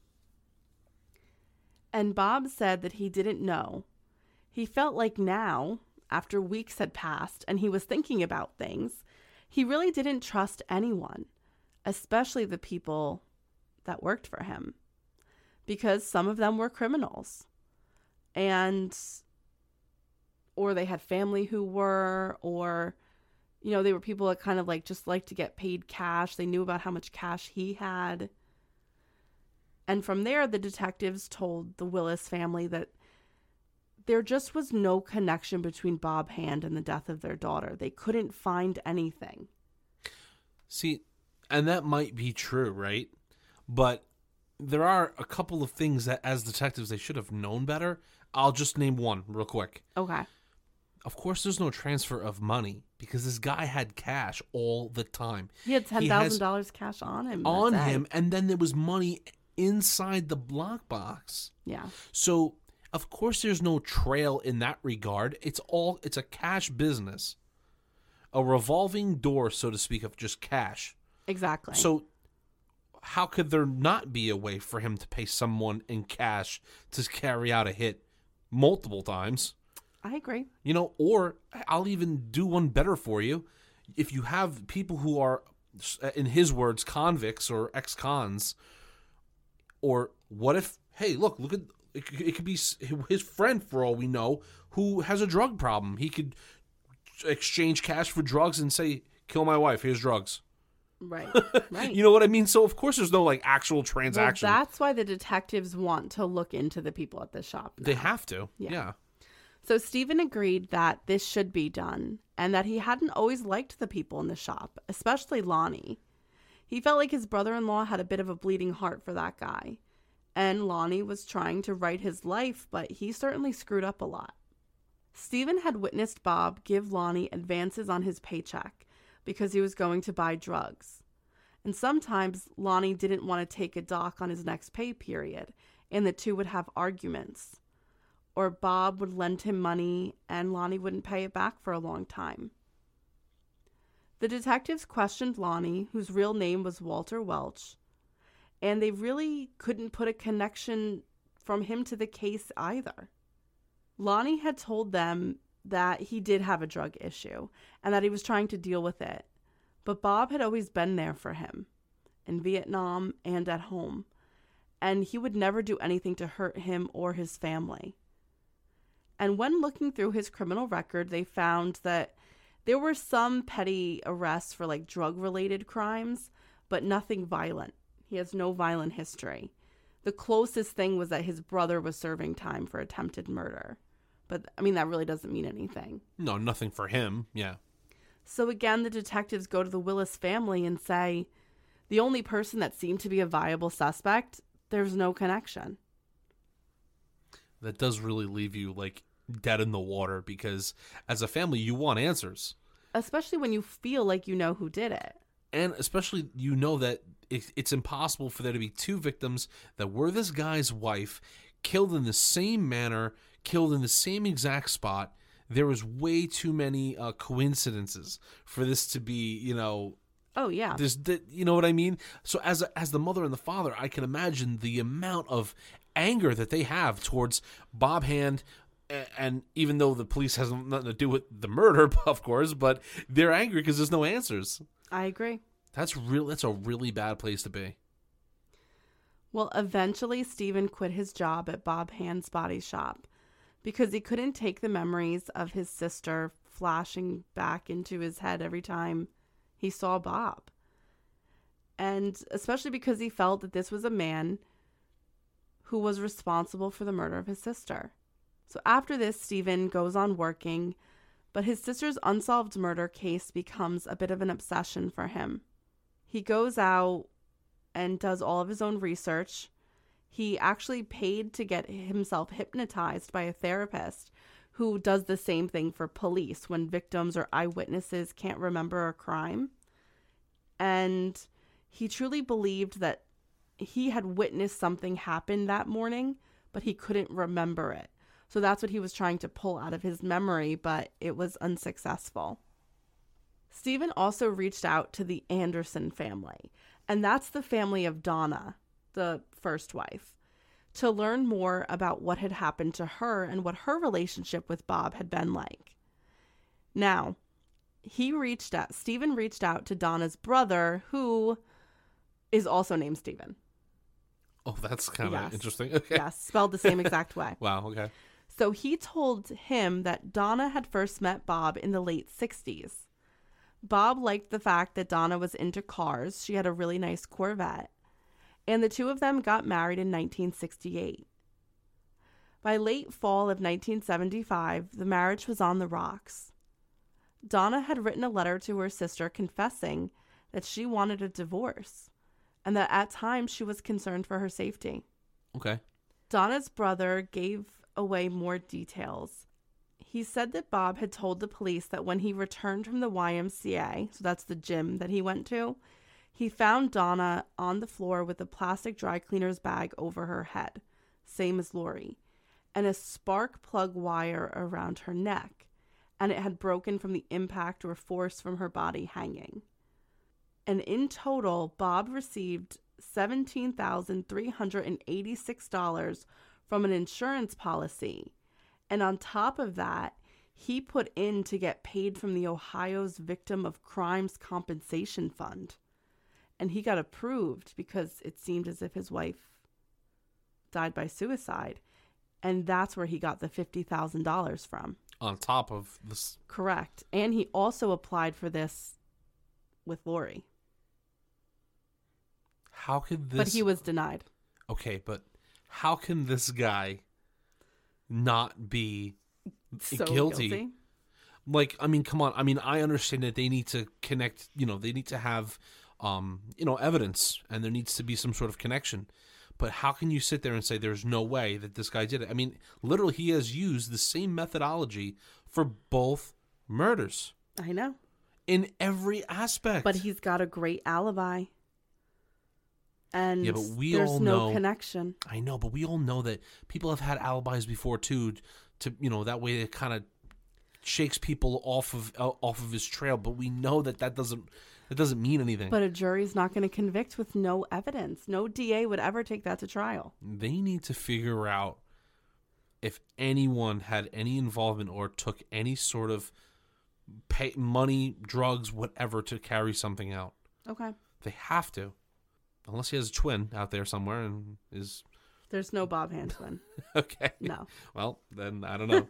And Bob said that he didn't know. He felt like now, after weeks had passed and he was thinking about things, he really didn't trust anyone, especially the people that worked for him, because some of them were criminals. And or they had family who were, or, you know, they were people that kind of like just like to get paid cash. They knew about how much cash he had. And from there, the detectives told the Willis family that there just was no connection between Bob Hand and the death of their daughter. They couldn't find anything. See, and that might be true, right? But there are a couple of things that as detectives they should have known better. I'll just name one real quick. Okay. Of course, there's no transfer of money because this guy had cash all the time. He had ten thousand dollars cash on him. On him, and then there was money inside the block box. Yeah. So, of course, there's no trail in that regard. It's all, it's a cash business. A revolving door, so to speak, of just cash. Exactly. So, how could there not be a way for him to pay someone in cash to carry out a hit multiple times? I agree. You know, or I'll even do one better for you. If you have people who are, in his words, convicts or ex-cons, or what if, hey, look, look at, it, it could be his friend, for all we know, who has a drug problem. He could exchange cash for drugs and say, kill my wife, here's drugs. Right, right. You know what I mean? So, of course, there's no, like, actual transaction. Well, that's why the detectives want to look into the people at the shop now. They have to, Yeah. yeah. So Stephen agreed that this should be done and that he hadn't always liked the people in the shop, especially Lonnie. He felt like his brother-in-law had a bit of a bleeding heart for that guy. And Lonnie was trying to right his life, but he certainly screwed up a lot. Stephen had witnessed Bob give Lonnie advances on his paycheck because he was going to buy drugs. And sometimes Lonnie didn't want to take a dock on his next pay period, and the two would have arguments. Or Bob would lend him money and Lonnie wouldn't pay it back for a long time. The detectives questioned Lonnie, whose real name was Walter Welch, and they really couldn't put a connection from him to the case either. Lonnie had told them that he did have a drug issue and that he was trying to deal with it, but Bob had always been there for him, in Vietnam and at home, and he would never do anything to hurt him or his family. And when looking through his criminal record, they found that there were some petty arrests for like drug-related crimes, but nothing violent. He has no violent history. The closest thing was that his brother was serving time for attempted murder. But, I mean, that really doesn't mean anything. No, nothing for him. Yeah. So again, the detectives go to the Willis family and say, the only person that seemed to be a viable suspect, there's no connection. That does really leave you, like, dead in the water, because as a family, you want answers. Especially when you feel like you know who did it. And especially you know that it, it's impossible for there to be two victims that were this guy's wife, killed in the same manner, killed in the same exact spot. There was way too many uh, coincidences for this to be, you know... Oh, yeah. This, the, you know what I mean? So as a, as the mother and the father, I can imagine the amount of anger that they have towards Bob Hand, and, and even though the police has nothing to do with the murder, of course, but they're angry because there's no answers. I agree. That's real. That's a really bad place to be. Well, eventually, Stephen quit his job at Bob Hand's body shop because he couldn't take the memories of his sister flashing back into his head every time he saw Bob. And especially because he felt that this was a man who was responsible for the murder of his sister. So after this, Stephen goes on working, but his sister's unsolved murder case becomes a bit of an obsession for him. He goes out and does all of his own research. He actually paid to get himself hypnotized by a therapist who does the same thing for police when victims or eyewitnesses can't remember a crime. And he truly believed that he had witnessed something happen that morning, but he couldn't remember it. So that's what he was trying to pull out of his memory, but it was unsuccessful. Stephen also reached out to the Anderson family, and that's the family of Donna, the first wife, to learn more about what had happened to her and what her relationship with Bob had been like. Now, he reached out, Stephen reached out to Donna's brother, who is also named Stephen. Oh, that's kind of yes. interesting. Okay. Yes, spelled the same exact way. Wow, okay. So he told him that Donna had first met Bob in the late sixties. Bob liked the fact that Donna was into cars. She had a really nice Corvette. And the two of them got married in nineteen sixty-eight. By late fall of nineteen seventy-five, the marriage was on the rocks. Donna had written a letter to her sister confessing that she wanted a divorce and that at times she was concerned for her safety. Okay. Donna's brother gave away more details. He said that Bob had told the police that when he returned from the Y M C A, so that's the gym that he went to, he found Donna on the floor with a plastic dry cleaner's bag over her head, same as Lori, and a spark plug wire around her neck, and it had broken from the impact or force from her body hanging. And in total, Bob received seventeen thousand three hundred eighty-six dollars from an insurance policy. And on top of that, he put in to get paid from the Ohio's Victim of Crimes Compensation Fund. And he got approved because it seemed as if his wife died by suicide. And that's where he got the fifty thousand dollars from. On top of this. Correct. And he also applied for this with Lori. How could this... But he was denied. Okay, but how can this guy not be So guilty? guilty. Like, I mean, come on. I mean, I understand that they need to connect, you know, they need to have, um, you know, evidence, and there needs to be some sort of connection. But how can you sit there and say there's no way that this guy did it? I mean, literally, he has used the same methodology for both murders. I know. In every aspect. But he's got a great alibi. And yeah, but we there's all no know, connection. I know, but we all know that people have had alibis before, too, to, you know, that way it kind of shakes people off of uh, off of his trail, but we know that that doesn't that doesn't mean anything. But a jury's not going to convict with no evidence. No D A would ever take that to trial. They need to figure out if anyone had any involvement or took any sort of pay, money, drugs, whatever to carry something out. Okay. They have to. Unless he has a twin out there somewhere and is... There's no Bob Hand twin. Okay. No. Well, then I don't know.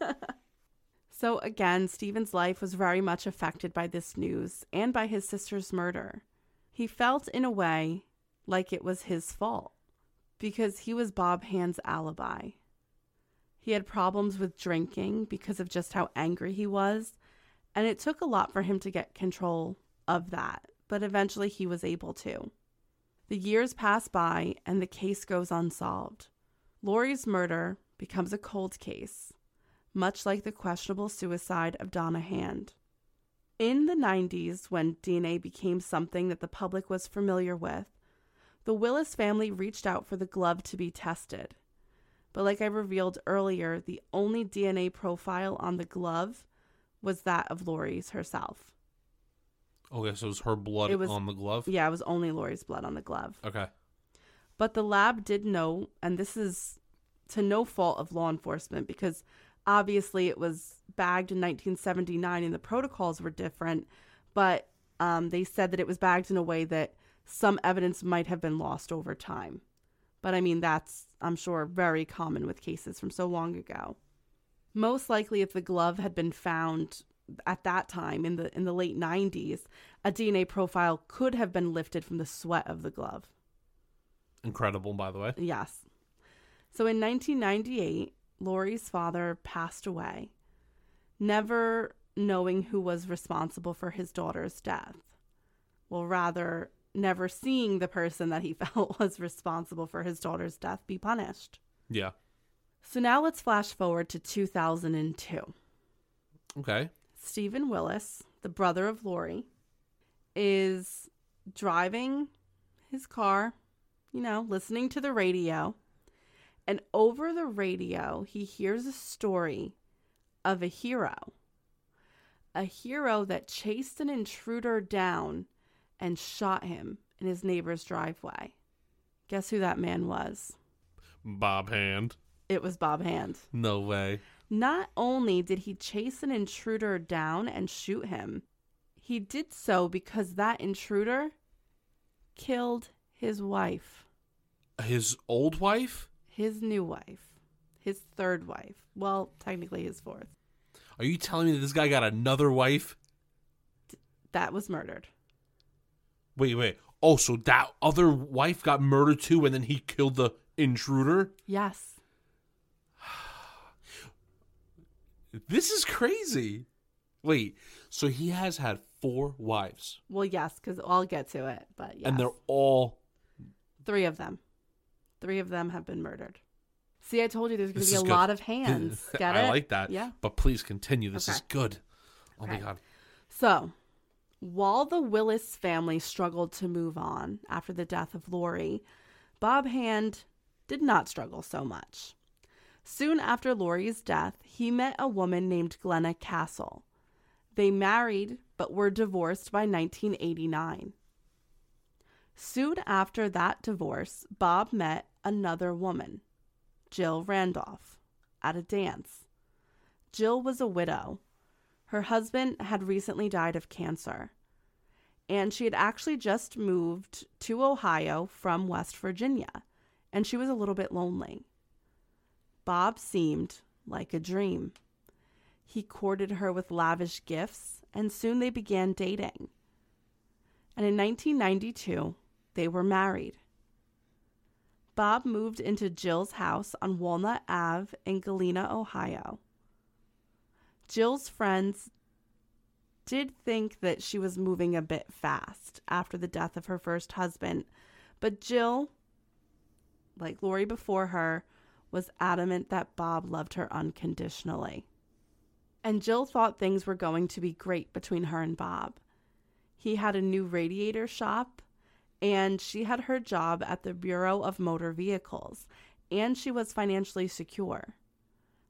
So again, Stephen's life was very much affected by this news and by his sister's murder. He felt, in a way, like it was his fault because he was Bob Hand's alibi. He had problems with drinking because of just how angry he was, and it took a lot for him to get control of that, but eventually he was able to. The years pass by and the case goes unsolved. Lori's murder becomes a cold case, much like the questionable suicide of Donna Hand. In the nineties, when D N A became something that the public was familiar with, the Willis family reached out for the glove to be tested. But like I revealed earlier, the only D N A profile on the glove was that of Lori's herself. Okay, so it was her blood It was- on the glove? Yeah, it was only Lori's blood on the glove. Okay. But the lab did know, and this is to no fault of law enforcement because obviously it was bagged in nineteen seventy-nine and the protocols were different, but um, they said that it was bagged in a way that some evidence might have been lost over time. But I mean, that's, I'm sure, very common with cases from so long ago. Most likely, if the glove had been found at that time in the in the late nineties, a D N A profile could have been lifted from the sweat of the glove. Incredible, by the way. Yes. So in nineteen ninety-eight, Lori's father passed away, never knowing who was responsible for his daughter's death. Well, rather, never seeing the person that he felt was responsible for his daughter's death be punished. Yeah. So now let's flash forward to two thousand two. Okay. Stephen Willis, the brother of Lori, is driving his car, you know, listening to the radio. And over the radio, he hears a story of a hero. A hero that chased an intruder down and shot him in his neighbor's driveway. Guess who that man was? Bob Hand. It was Bob Hand. No way. Not only did he chase an intruder down and shoot him, he did so because that intruder killed his wife. His old wife? His new wife. His third wife. Well, technically his fourth. Are you telling me that this guy got another wife? That was murdered. Wait, wait. Oh, so that other wife got murdered too, and then he killed the intruder? Yes. This is crazy. Wait, so he has had four wives. Well, yes, because I'll get to it, but yes. And they're all... Three of them. Three of them have been murdered. See, I told you there's going This to be is a good. lot of hands. Get it? I like that. Yeah. But please continue. This Okay. is good. Oh my Okay. God. So, while the Willis family struggled to move on after the death of Lori, Bob Hand did not struggle so much. Soon after Lori's death, he met a woman named Glenna Castle. They married, but were divorced by nineteen eighty-nine. Soon after that divorce, Bob met another woman, Jill Randolph, at a dance. Jill was a widow. Her husband had recently died of cancer, and she had actually just moved to Ohio from West Virginia, and she was a little bit lonely. Bob seemed like a dream. He courted her with lavish gifts, and soon they began dating. And in nineteen ninety-two, they were married. Bob moved into Jill's house on Walnut Avenue in Galena, Ohio. Jill's friends did think that she was moving a bit fast after the death of her first husband, but Jill, like Lori before her, was adamant that Bob loved her unconditionally. And Jill thought things were going to be great between her and Bob. He had a new radiator shop, and she had her job at the Bureau of Motor Vehicles, and she was financially secure.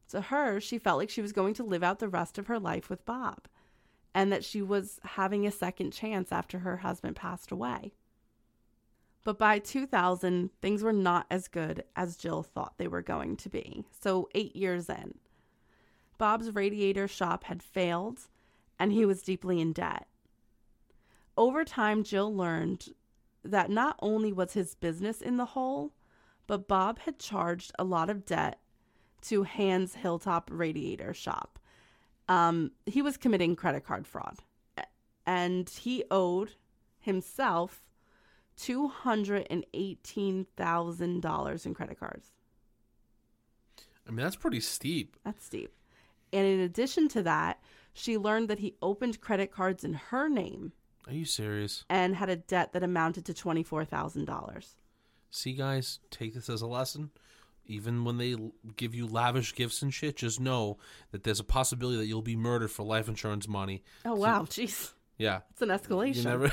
To her, she felt like she was going to live out the rest of her life with Bob, and that she was having a second chance after her husband passed away. But by two thousand, things were not as good as Jill thought they were going to be. So eight years in, Bob's radiator shop had failed, and he was deeply in debt. Over time, Jill learned that not only was his business in the hole, but Bob had charged a lot of debt to Hans Hilltop Radiator Shop. Um, he was committing credit card fraud, and he owed himself two hundred eighteen thousand dollars in credit cards. I mean, that's pretty steep. That's steep. And in addition to that, she learned that he opened credit cards in her name. Are you serious? And had a debt that amounted to twenty-four thousand dollars. See, guys, take this as a lesson. Even when they give you lavish gifts and shit, just know that there's a possibility that you'll be murdered for life insurance money. Oh, wow. Jeez. Yeah. It's an escalation. You never...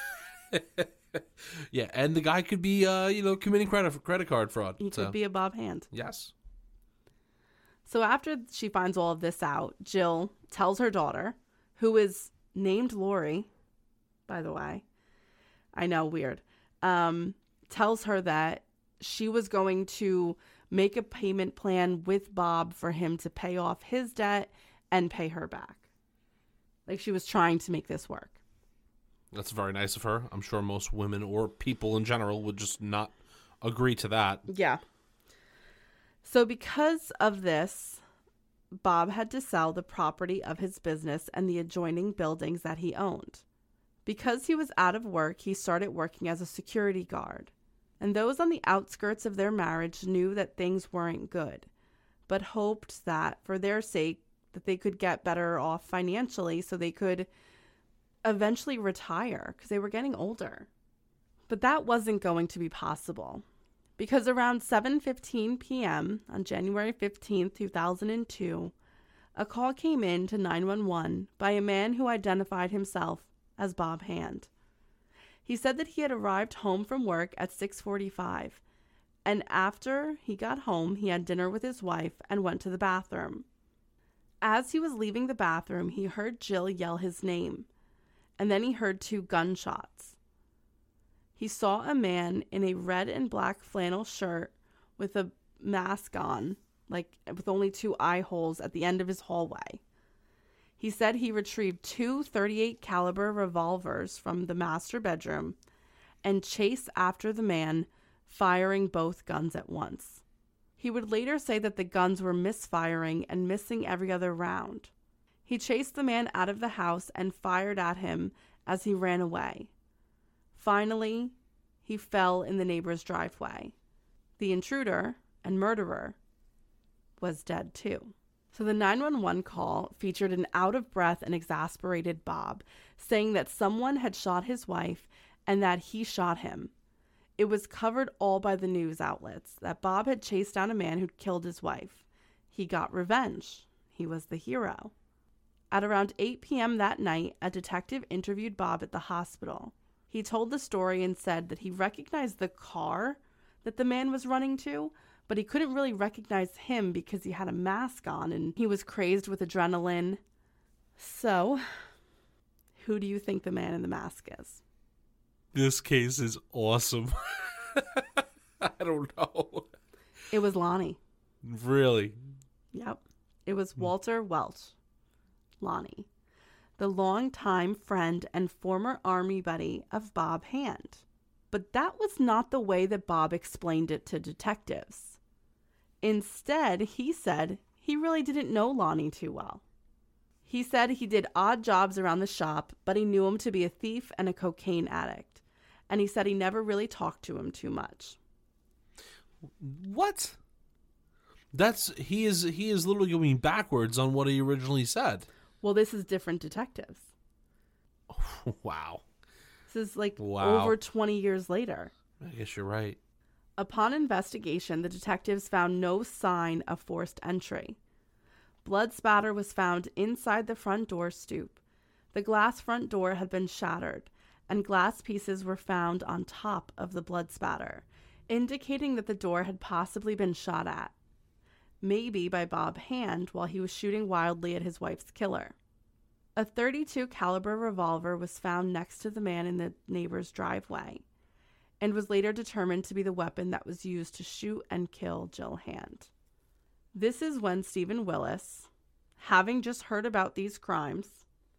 Yeah, and the guy could be, uh, you know, committing credit credit card fraud. He so. could be a Bob Hand. Yes. So after she finds all of this out, Jill tells her daughter, who is named Lori, by the way. I know, weird. Um, tells her that she was going to make a payment plan with Bob for him to pay off his debt and pay her back. Like, she was trying to make this work. That's very nice of her. I'm sure most women or people in general would just not agree to that. Yeah. So because of this, Bob had to sell the property of his business and the adjoining buildings that he owned. Because he was out of work, he started working as a security guard. And those on the outskirts of their marriage knew that things weren't good, but hoped that for their sake that they could get better off financially so they could eventually retire because they were getting older. But that wasn't going to be possible because around seven fifteen p.m. on January fifteenth, two thousand two, a call came in to nine one one by a man who identified himself as Bob Hand. He said that he had arrived home from work at six forty-five, and after he got home, he had dinner with his wife and went to the bathroom. As he was leaving the bathroom, he heard Jill yell his name, and then he heard two gunshots. He saw a man in a red and black flannel shirt with a mask on, like with only two eye holes at the end of his hallway. He said he retrieved two thirty-eight caliber revolvers from the master bedroom and chased after the man, firing both guns at once. He would later say that the guns were misfiring and missing every other round. He chased the man out of the house and fired at him as he ran away. Finally, he fell in the neighbor's driveway. The intruder and murderer was dead too. So the nine one one call featured an out-of-breath and exasperated Bob saying that someone had shot his wife and that he shot him. It was covered all by the news outlets that Bob had chased down a man who'd killed his wife. He got revenge. He was the hero. At around eight p.m. that night, a detective interviewed Bob at the hospital. He told the story and said that he recognized the car that the man was running to, but he couldn't really recognize him because he had a mask on and he was crazed with adrenaline. So, who do you think the man in the mask is? This case is awesome. I don't know. It was Lonnie. Really? Yep. It was Walter Welch. Lonnie, the longtime friend and former army buddy of Bob Hand. But that was not the way that Bob explained it to detectives. Instead, he said he really didn't know Lonnie too well. He said he did odd jobs around the shop, but he knew him to be a thief and a cocaine addict. And he said he never really talked to him too much. What? That's he is he is literally going backwards on what he originally said. Well, this is different detectives. Wow. This is like wow. over twenty years later. I guess you're right. Upon investigation, the detectives found no sign of forced entry. Blood spatter was found inside the front door stoop. The glass front door had been shattered, and glass pieces were found on top of the blood spatter, indicating that the door had possibly been shot at. maybe by Bob Hand while he was shooting wildly at his wife's killer. A thirty-two caliber revolver was found next to the man in the neighbor's driveway and was later determined to be the weapon that was used to shoot and kill Jill Hand. This is when Stephen Willis, having just heard about these crimes,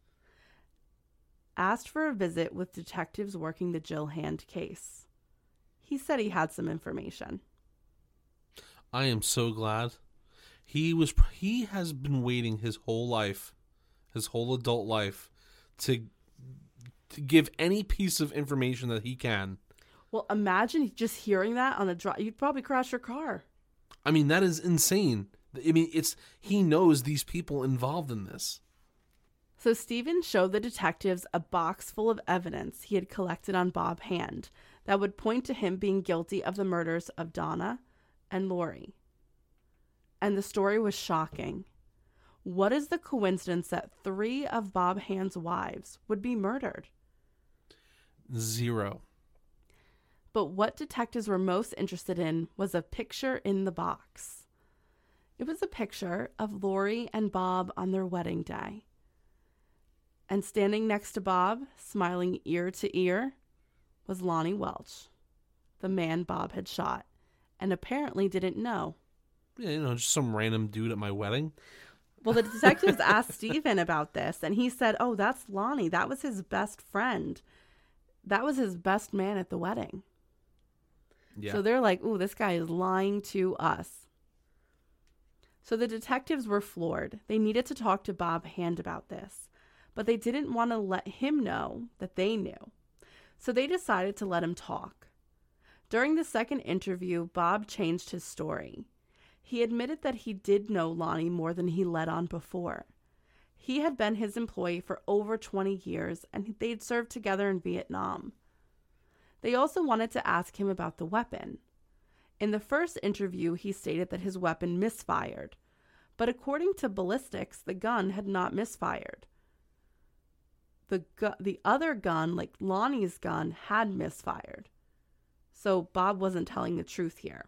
asked for a visit with detectives working the Jill Hand case. He said he had some information. I am so glad. He was he has been waiting his whole life, his whole adult life, to to give any piece of information that he can. Well, imagine just hearing that on the drive. You'd probably crash your car. I mean, that is insane. I mean, it's he knows these people involved in this. So Stephen showed the detectives a box full of evidence he had collected on Bob Hand that would point to him being guilty of the murders of Donna and Lori. And the story was shocking. What is the coincidence that three of Bob Hand's wives would be murdered? Zero. But what detectives were most interested in was a picture in the box. It was a picture of Lori and Bob on their wedding day. And standing next to Bob, smiling ear to ear, was Lonnie Welch, the man Bob had shot, and apparently didn't know. Yeah, you know, just some random dude at my wedding. Well, the detectives asked Stephen about this, and he said, oh, that's Lonnie. That was his best friend. That was his best man at the wedding. Yeah. So they're like, ooh, this guy is lying to us. So the detectives were floored. They needed to talk to Bob Hand about this, but they didn't want to let him know that they knew. So they decided to let him talk. During the second interview, Bob changed his story. He admitted that he did know Lonnie more than he let on before. He had been his employee for over twenty years, and they'd served together in Vietnam. They also wanted to ask him about the weapon. In the first interview, he stated that his weapon misfired, but according to ballistics, the gun had not misfired. The gu- the other gun, like Lonnie's gun, had misfired. So Bob wasn't telling the truth here.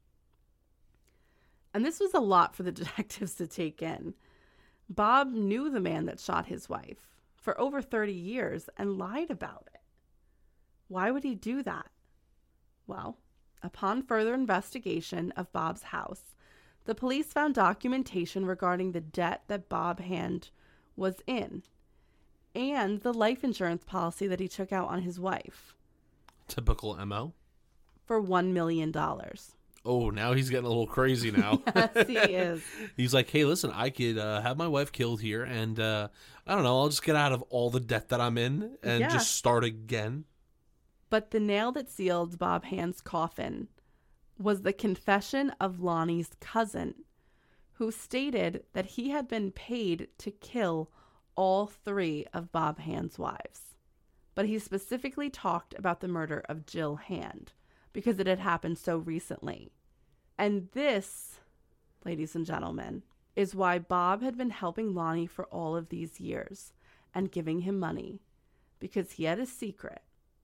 And this was a lot for the detectives to take in. Bob knew the man that shot his wife for over thirty years and lied about it. Why would he do that? Well, upon further investigation of Bob's house, the police found documentation regarding the debt that Bob Hand was in and the life insurance policy that he took out on his wife. Typical M O. For one million dollars. Oh, now he's getting a little crazy now. Yes, he is. He's like, hey, listen, I could uh, have my wife killed here, and uh, I don't know, I'll just get out of all the debt that I'm in and Yeah. just start again. But the nail that sealed Bob Hand's coffin was the confession of Lonnie's cousin, who stated that he had been paid to kill all three of Bob Hand's wives. But he specifically talked about the murder of Jill Hand because it had happened so recently. And this, ladies and gentlemen, is why Bob had been helping Lonnie for all of these years and giving him money, because he had a secret.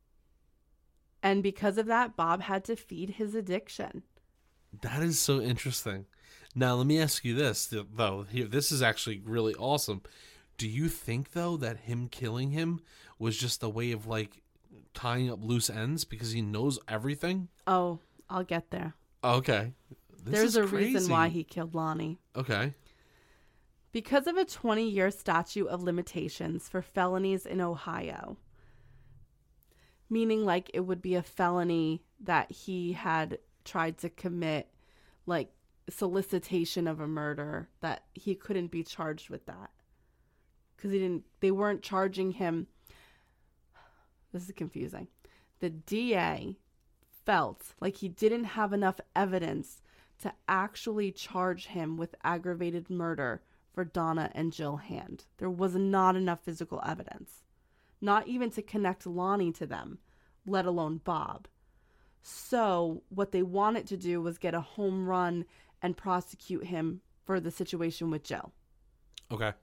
And because of that, Bob had to feed his addiction. That is so interesting. Now, let me ask you this, though. Here, this is actually really awesome. Do you think, though, that him killing him was just a way of, like, tying up loose ends because he knows everything? Oh, I'll get there. Okay. This There's is a crazy. reason why he killed Lonnie. Okay. Because of a twenty-year statute of limitations for felonies in Ohio. Meaning, like, it would be a felony that he had tried to commit, like, solicitation of a murder, that he couldn't be charged with that. Because he didn't, they weren't charging him. This is confusing. The D A felt like he didn't have enough evidence to actually charge him with aggravated murder for Donna and Jill Hand. There was not enough physical evidence. Not even to connect Lonnie to them, let alone Bob. So what they wanted to do was get a home run and prosecute him for the situation with Jill. Okay.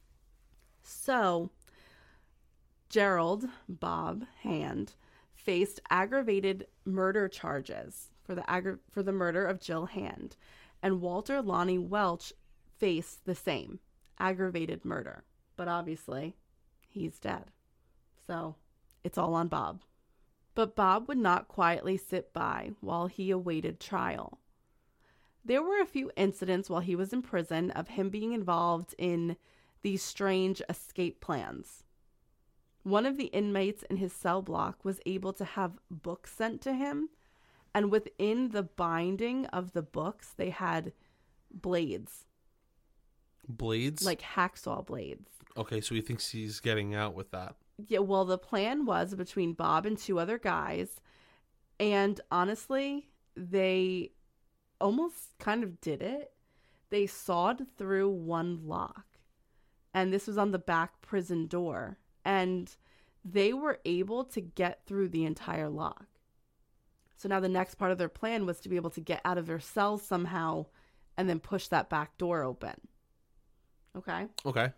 So Gerald, Bob Hand, faced aggravated murder charges for the aggra- for the murder of Jill Hand. And Walter Lonnie Welch faced the same, aggravated murder. But obviously, he's dead. So it's all on Bob. But Bob would not quietly sit by while he awaited trial. There were a few incidents while he was in prison of him being involved in these strange escape plans. One of the inmates in his cell block was able to have books sent to him, and within the binding of the books, they had blades. Blades? Like hacksaw blades. Okay, so he thinks he's getting out with that. Yeah, well, the plan was between Bob and two other guys, and honestly, they almost kind of did it. They sawed through one lock, and this was on the back prison door, and they were able to get through the entire lock. So now the next part of their plan was to be able to get out of their cells somehow and then push that back door open. Okay? Okay.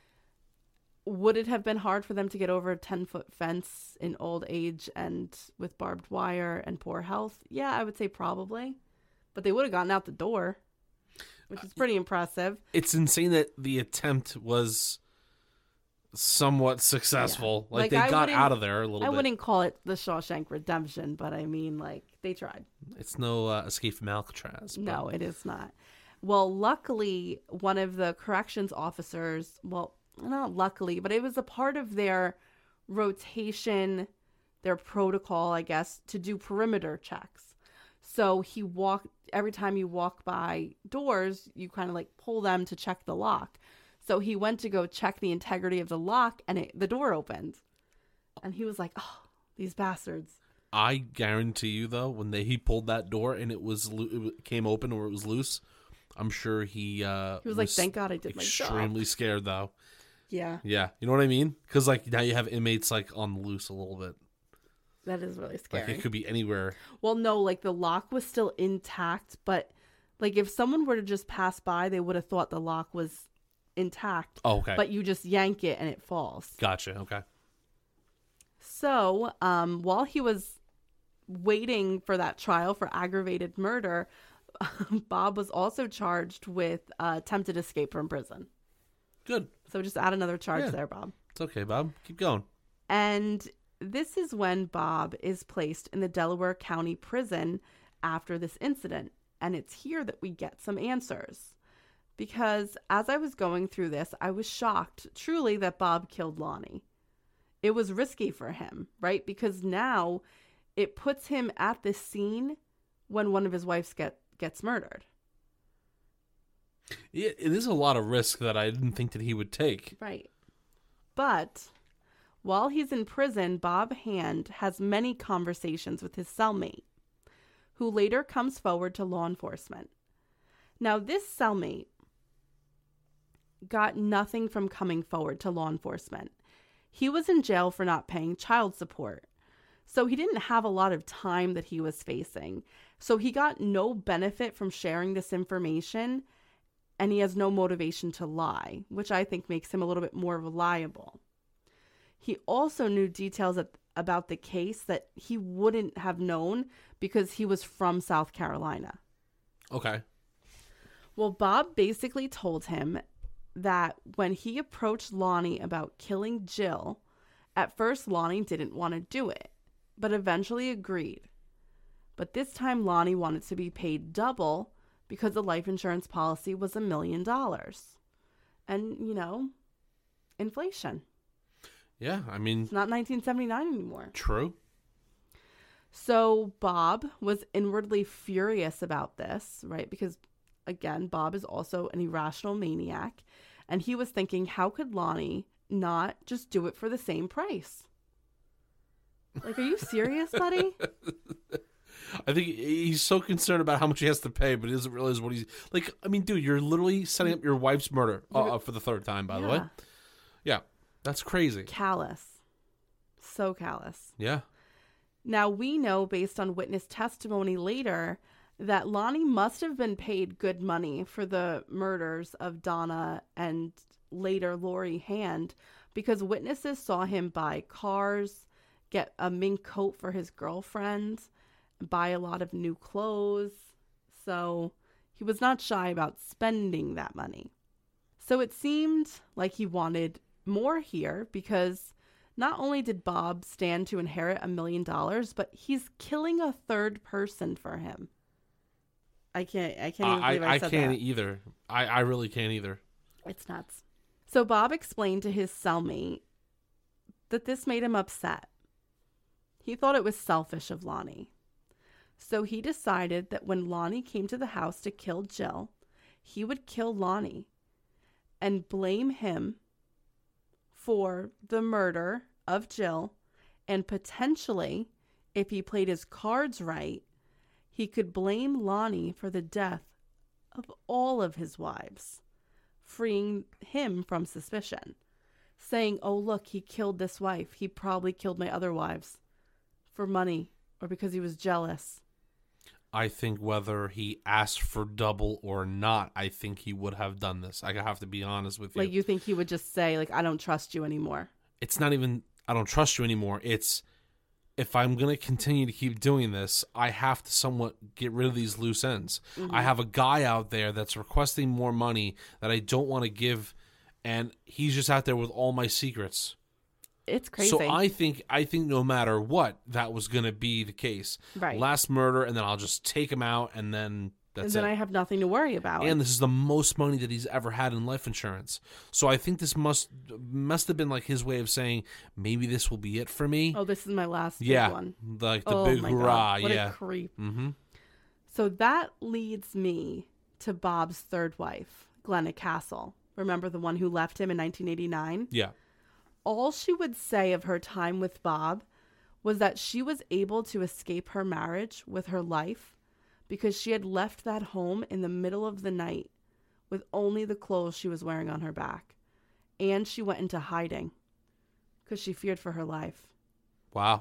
Would it have been hard for them to get over a ten-foot fence in old age and with barbed wire and poor health? Yeah, I would say probably. But they would have gotten out the door, which is pretty impressive. It's insane that the attempt was somewhat successful. Yeah. Like, Like, they I got wouldn't- out of there a little I bit. wouldn't call it the Shawshank Redemption, but I mean, like, they tried. It's no uh, Escape from Alcatraz. but- No, it is not. Well, luckily, one of the corrections officers, well, not luckily, but it was a part of their rotation, their protocol, I guess, to do perimeter checks. So he walked, every time you walk by doors, you kind of like pull them to check the lock. So he went to go check the integrity of the lock, and it, the door opened. And he was like, oh, these bastards. I guarantee you, though, when they, he pulled that door and it was lo- it came open or it was loose, I'm sure he uh, He was like, thank God I did my job. extremely scared, though. Yeah, Yeah, you know what I mean? Because like now you have inmates like on the loose a little bit. that is really Like scary. it could be anywhere. Well, no, like the lock was still intact, but like if someone were to just pass by, they would have thought the lock was intact. Oh, okay. But you just yank it and it falls. Gotcha. Okay. So, um, while he was waiting for that trial for aggravated murder, Bob was also charged with uh, attempted escape from prison. Good. So just add another charge Yeah. there, Bob. It's okay, Bob. Keep going. And this is when Bob is placed in the Delaware County Prison after this incident. And it's here that we get some answers. Because as I was going through this, I was shocked, truly, that Bob killed Lonnie. It was risky for him, right? Because now it puts him at the scene when one of his wives get, gets murdered. It, it is a lot of risk that I didn't think that he would take. Right. But while he's in prison, Bob Hand has many conversations with his cellmate, who later comes forward to law enforcement. Now, this cellmate got nothing from coming forward to law enforcement. He was in jail for not paying child support, so he didn't have a lot of time that he was facing. So he got no benefit from sharing this information, and he has no motivation to lie, which I think makes him a little bit more reliable. He also knew details about the case that he wouldn't have known because he was from South Carolina. Okay. Well, Bob basically told him that when he approached Lonnie about killing Jill, at first Lonnie didn't want to do it, but eventually agreed. But this time Lonnie wanted to be paid double because the life insurance policy was a million dollars. And, you know, inflation. Yeah, I mean, It's not nineteen seventy-nine anymore. true. So Bob was inwardly furious about this, right? Because, again, Bob is also an irrational maniac. And he was thinking, how could Lonnie not just do it for the same price? Like, are you serious, buddy? I think he's so concerned about how much he has to pay, but he doesn't realize what he's like. I mean, dude, you're literally setting up your wife's murder uh, uh, for the third time, by the way. Yeah. Yeah, that's crazy. Callous. So callous. Yeah. Now, we know based on witness testimony later that Lonnie must have been paid good money for the murders of Donna and later Lori Hand, because witnesses saw him buy cars, get a mink coat for his girlfriend, buy a lot of new clothes. So he was not shy about spending that money. So it seemed like he wanted more here because not only did Bob stand to inherit a million dollars, but he's killing a third person for him. I can't, I can't even I, believe I, I said can't that. either. I, I really can't either. It's nuts. So Bob explained to his cellmate that this made him upset. He thought it was selfish of Lonnie. So he decided that when Lonnie came to the house to kill Jill, he would kill Lonnie and blame him for the murder of Jill, and potentially, if he played his cards right, he could blame Lonnie for the death of all of his wives, freeing him from suspicion, saying, oh, look, he killed this wife. He probably killed my other wives for money or because he was jealous. I think whether he asked for double or not, I think he would have done this. I have to be honest with you. Like, you think he would just say, like, I don't trust you anymore? It's not even, I don't trust you anymore. It's, if I'm going to continue to keep doing this, I have to somewhat get rid of these loose ends. Mm-hmm. I have a guy out there that's requesting more money that I don't want to give, and he's just out there with all my secrets. It's crazy. So I think I think no matter what, that was going to be the case. Right. Last murder, and then I'll just take him out, and then that's and then it. I have nothing to worry about. And this is the most money that he's ever had in life insurance. So I think this must must have been like his way of saying, maybe this will be it for me. Oh, this is my last big yeah, one. like the oh big my hurrah. God. What yeah. a creep. Mm-hmm. So that leads me to Bob's third wife, Glenna Castle. Remember the one who left him in nineteen eighty-nine? Yeah. All she would say of her time with Bob was that she was able to escape her marriage with her life because she had left that home in the middle of the night with only the clothes she was wearing on her back. And she went into hiding because she feared for her life. Wow.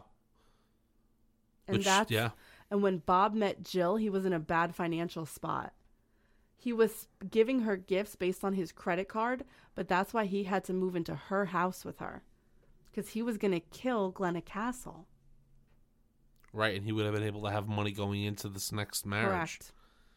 And Which, that's, yeah. And when Bob met Jill, he was in a bad financial spot. He was giving her gifts based on his credit card, but that's why he had to move into her house with her, because he was going to kill Glenna Castle. Right, and he would have been able to have money going into this next marriage. Correct.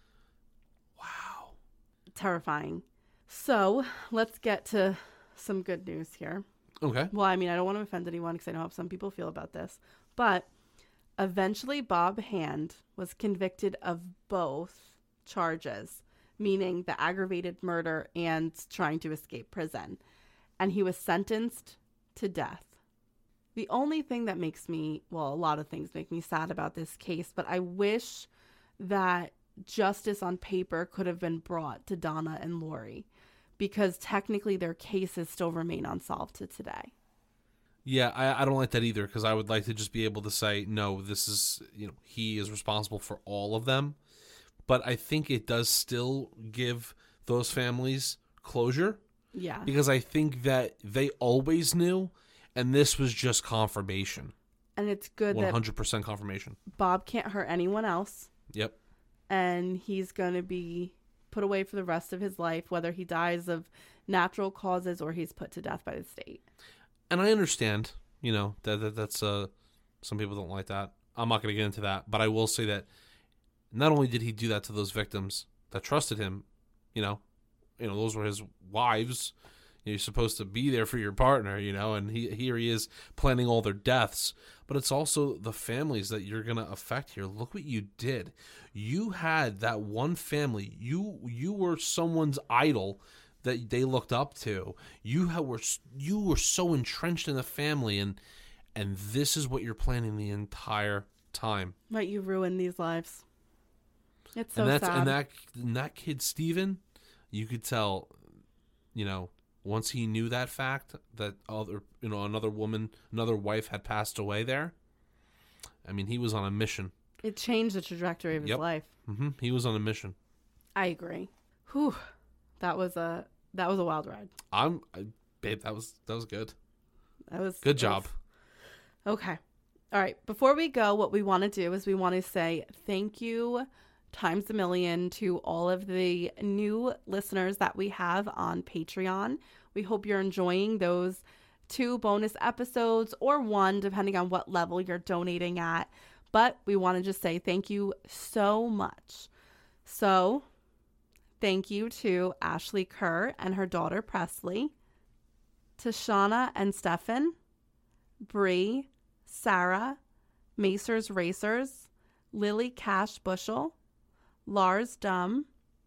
Wow. Terrifying. So let's get to some good news here. Okay. Well, I mean, I don't want to offend anyone because I know how some people feel about this, but eventually Bob Hand was convicted of both charges, meaning the aggravated murder and trying to escape prison. And he was sentenced to death. The only thing that makes me, well, a lot of things make me sad about this case, but I wish that justice on paper could have been brought to Donna and Lori, because technically their cases still remain unsolved to today. Yeah, I, I don't like that either, because I would like to just be able to say, no, this is, you know, he is responsible for all of them. But I think it does still give those families closure. Yeah. Because I think that they always knew, and this was just confirmation. And it's good one hundred percent confirmation. that Bob can't hurt anyone else. Yep. And he's going to be put away for the rest of his life, whether he dies of natural causes or he's put to death by the state. And I understand, you know, that, that that's, uh, some people don't like that. I'm not going to get into that. But I will say that not only did he do that to those victims that trusted him, you know, you know, those were his wives. You're supposed to be there for your partner, you know, and he, here he is planning all their deaths. But it's also the families that you're going to affect here. Look what you did. You had that one family. You you were someone's idol that they looked up to. You had, were you were so entrenched in the family, and and this is what you're planning the entire time. Right, you ruined these lives. It's so and that's sad. and that and that kid Steven, you could tell, you know, once he knew that fact that other, you know, another woman, another wife had passed away there. I mean, he was on a mission. It changed the trajectory of his Yep. life. Mm-hmm. He was on a mission. I agree. Whew, that was a that was a wild ride. I'm, I, babe. That was that was good. That was Good that job. was- okay. All right. Before we go, what we want to do is we want to say thank you times a million to all of the new listeners that we have on Patreon. We hope you're enjoying those two bonus episodes, or one, depending on what level you're donating at. But we want to just say thank you so much. So Thank you to Ashley Kerr and her daughter Presley, to Shauna and Stefan, Bree, Sarah, Macers Racers, Lily Cash Bushel, Lars Dum,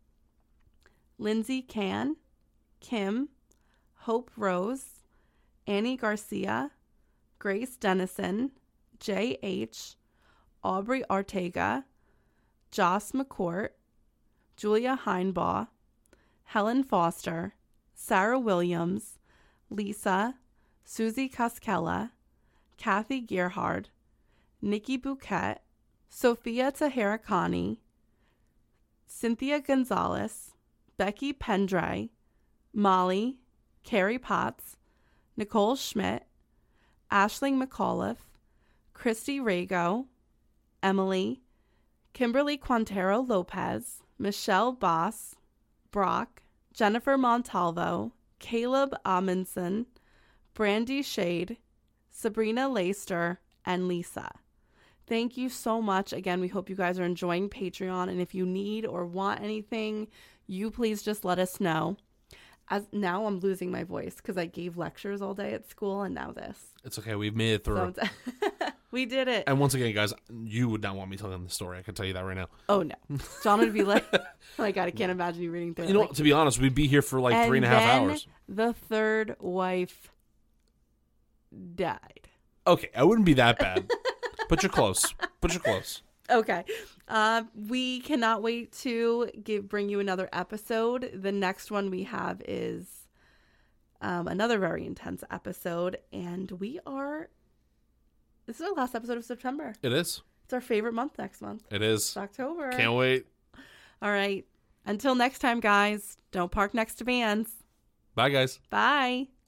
Lindsay Can, Kim, Hope Rose, Annie Garcia, Grace Dennison, J H, Aubrey Ortega, Joss McCourt, Julia Heinbaugh, Helen Foster, Sarah Williams, Lisa, Susie Kaskela, Kathy Gerhard, Nikki Bouquet, Sophia Taharakani, Cynthia Gonzalez, Becky Pendray, Molly, Carrie Potts, Nicole Schmidt, Aisling McAuliffe, Christy Rago, Emily, Kimberly Quintero Lopez, Michelle Boss, Brock, Jennifer Montalvo, Caleb Amundsen, Brandy Shade, Sabrina Leister, and Lisa. Thank you so much. Again, we hope you guys are enjoying Patreon, and if you need or want anything, you please just let us know. As now I'm losing my voice because I gave lectures all day at school, and now this. It's okay. We've made it through. So we did it. And once again, guys, you would not want me telling the story. I can tell you that right now. Oh, no. John would be like, oh my God, I can't imagine you reading through it. You know, like, to be honest, we'd be here for like and three and a half then hours. The third wife died. Okay, I wouldn't be that bad. But you're close. But you're close. Okay. Uh, we cannot wait to give bring you another episode. The next one we have is um, another very intense episode. And we are... This is our last episode of September. It is. It's our favorite month next month. It is. It's October. Can't wait. All right. Until next time, guys, don't park next to vans. Bye, guys. Bye.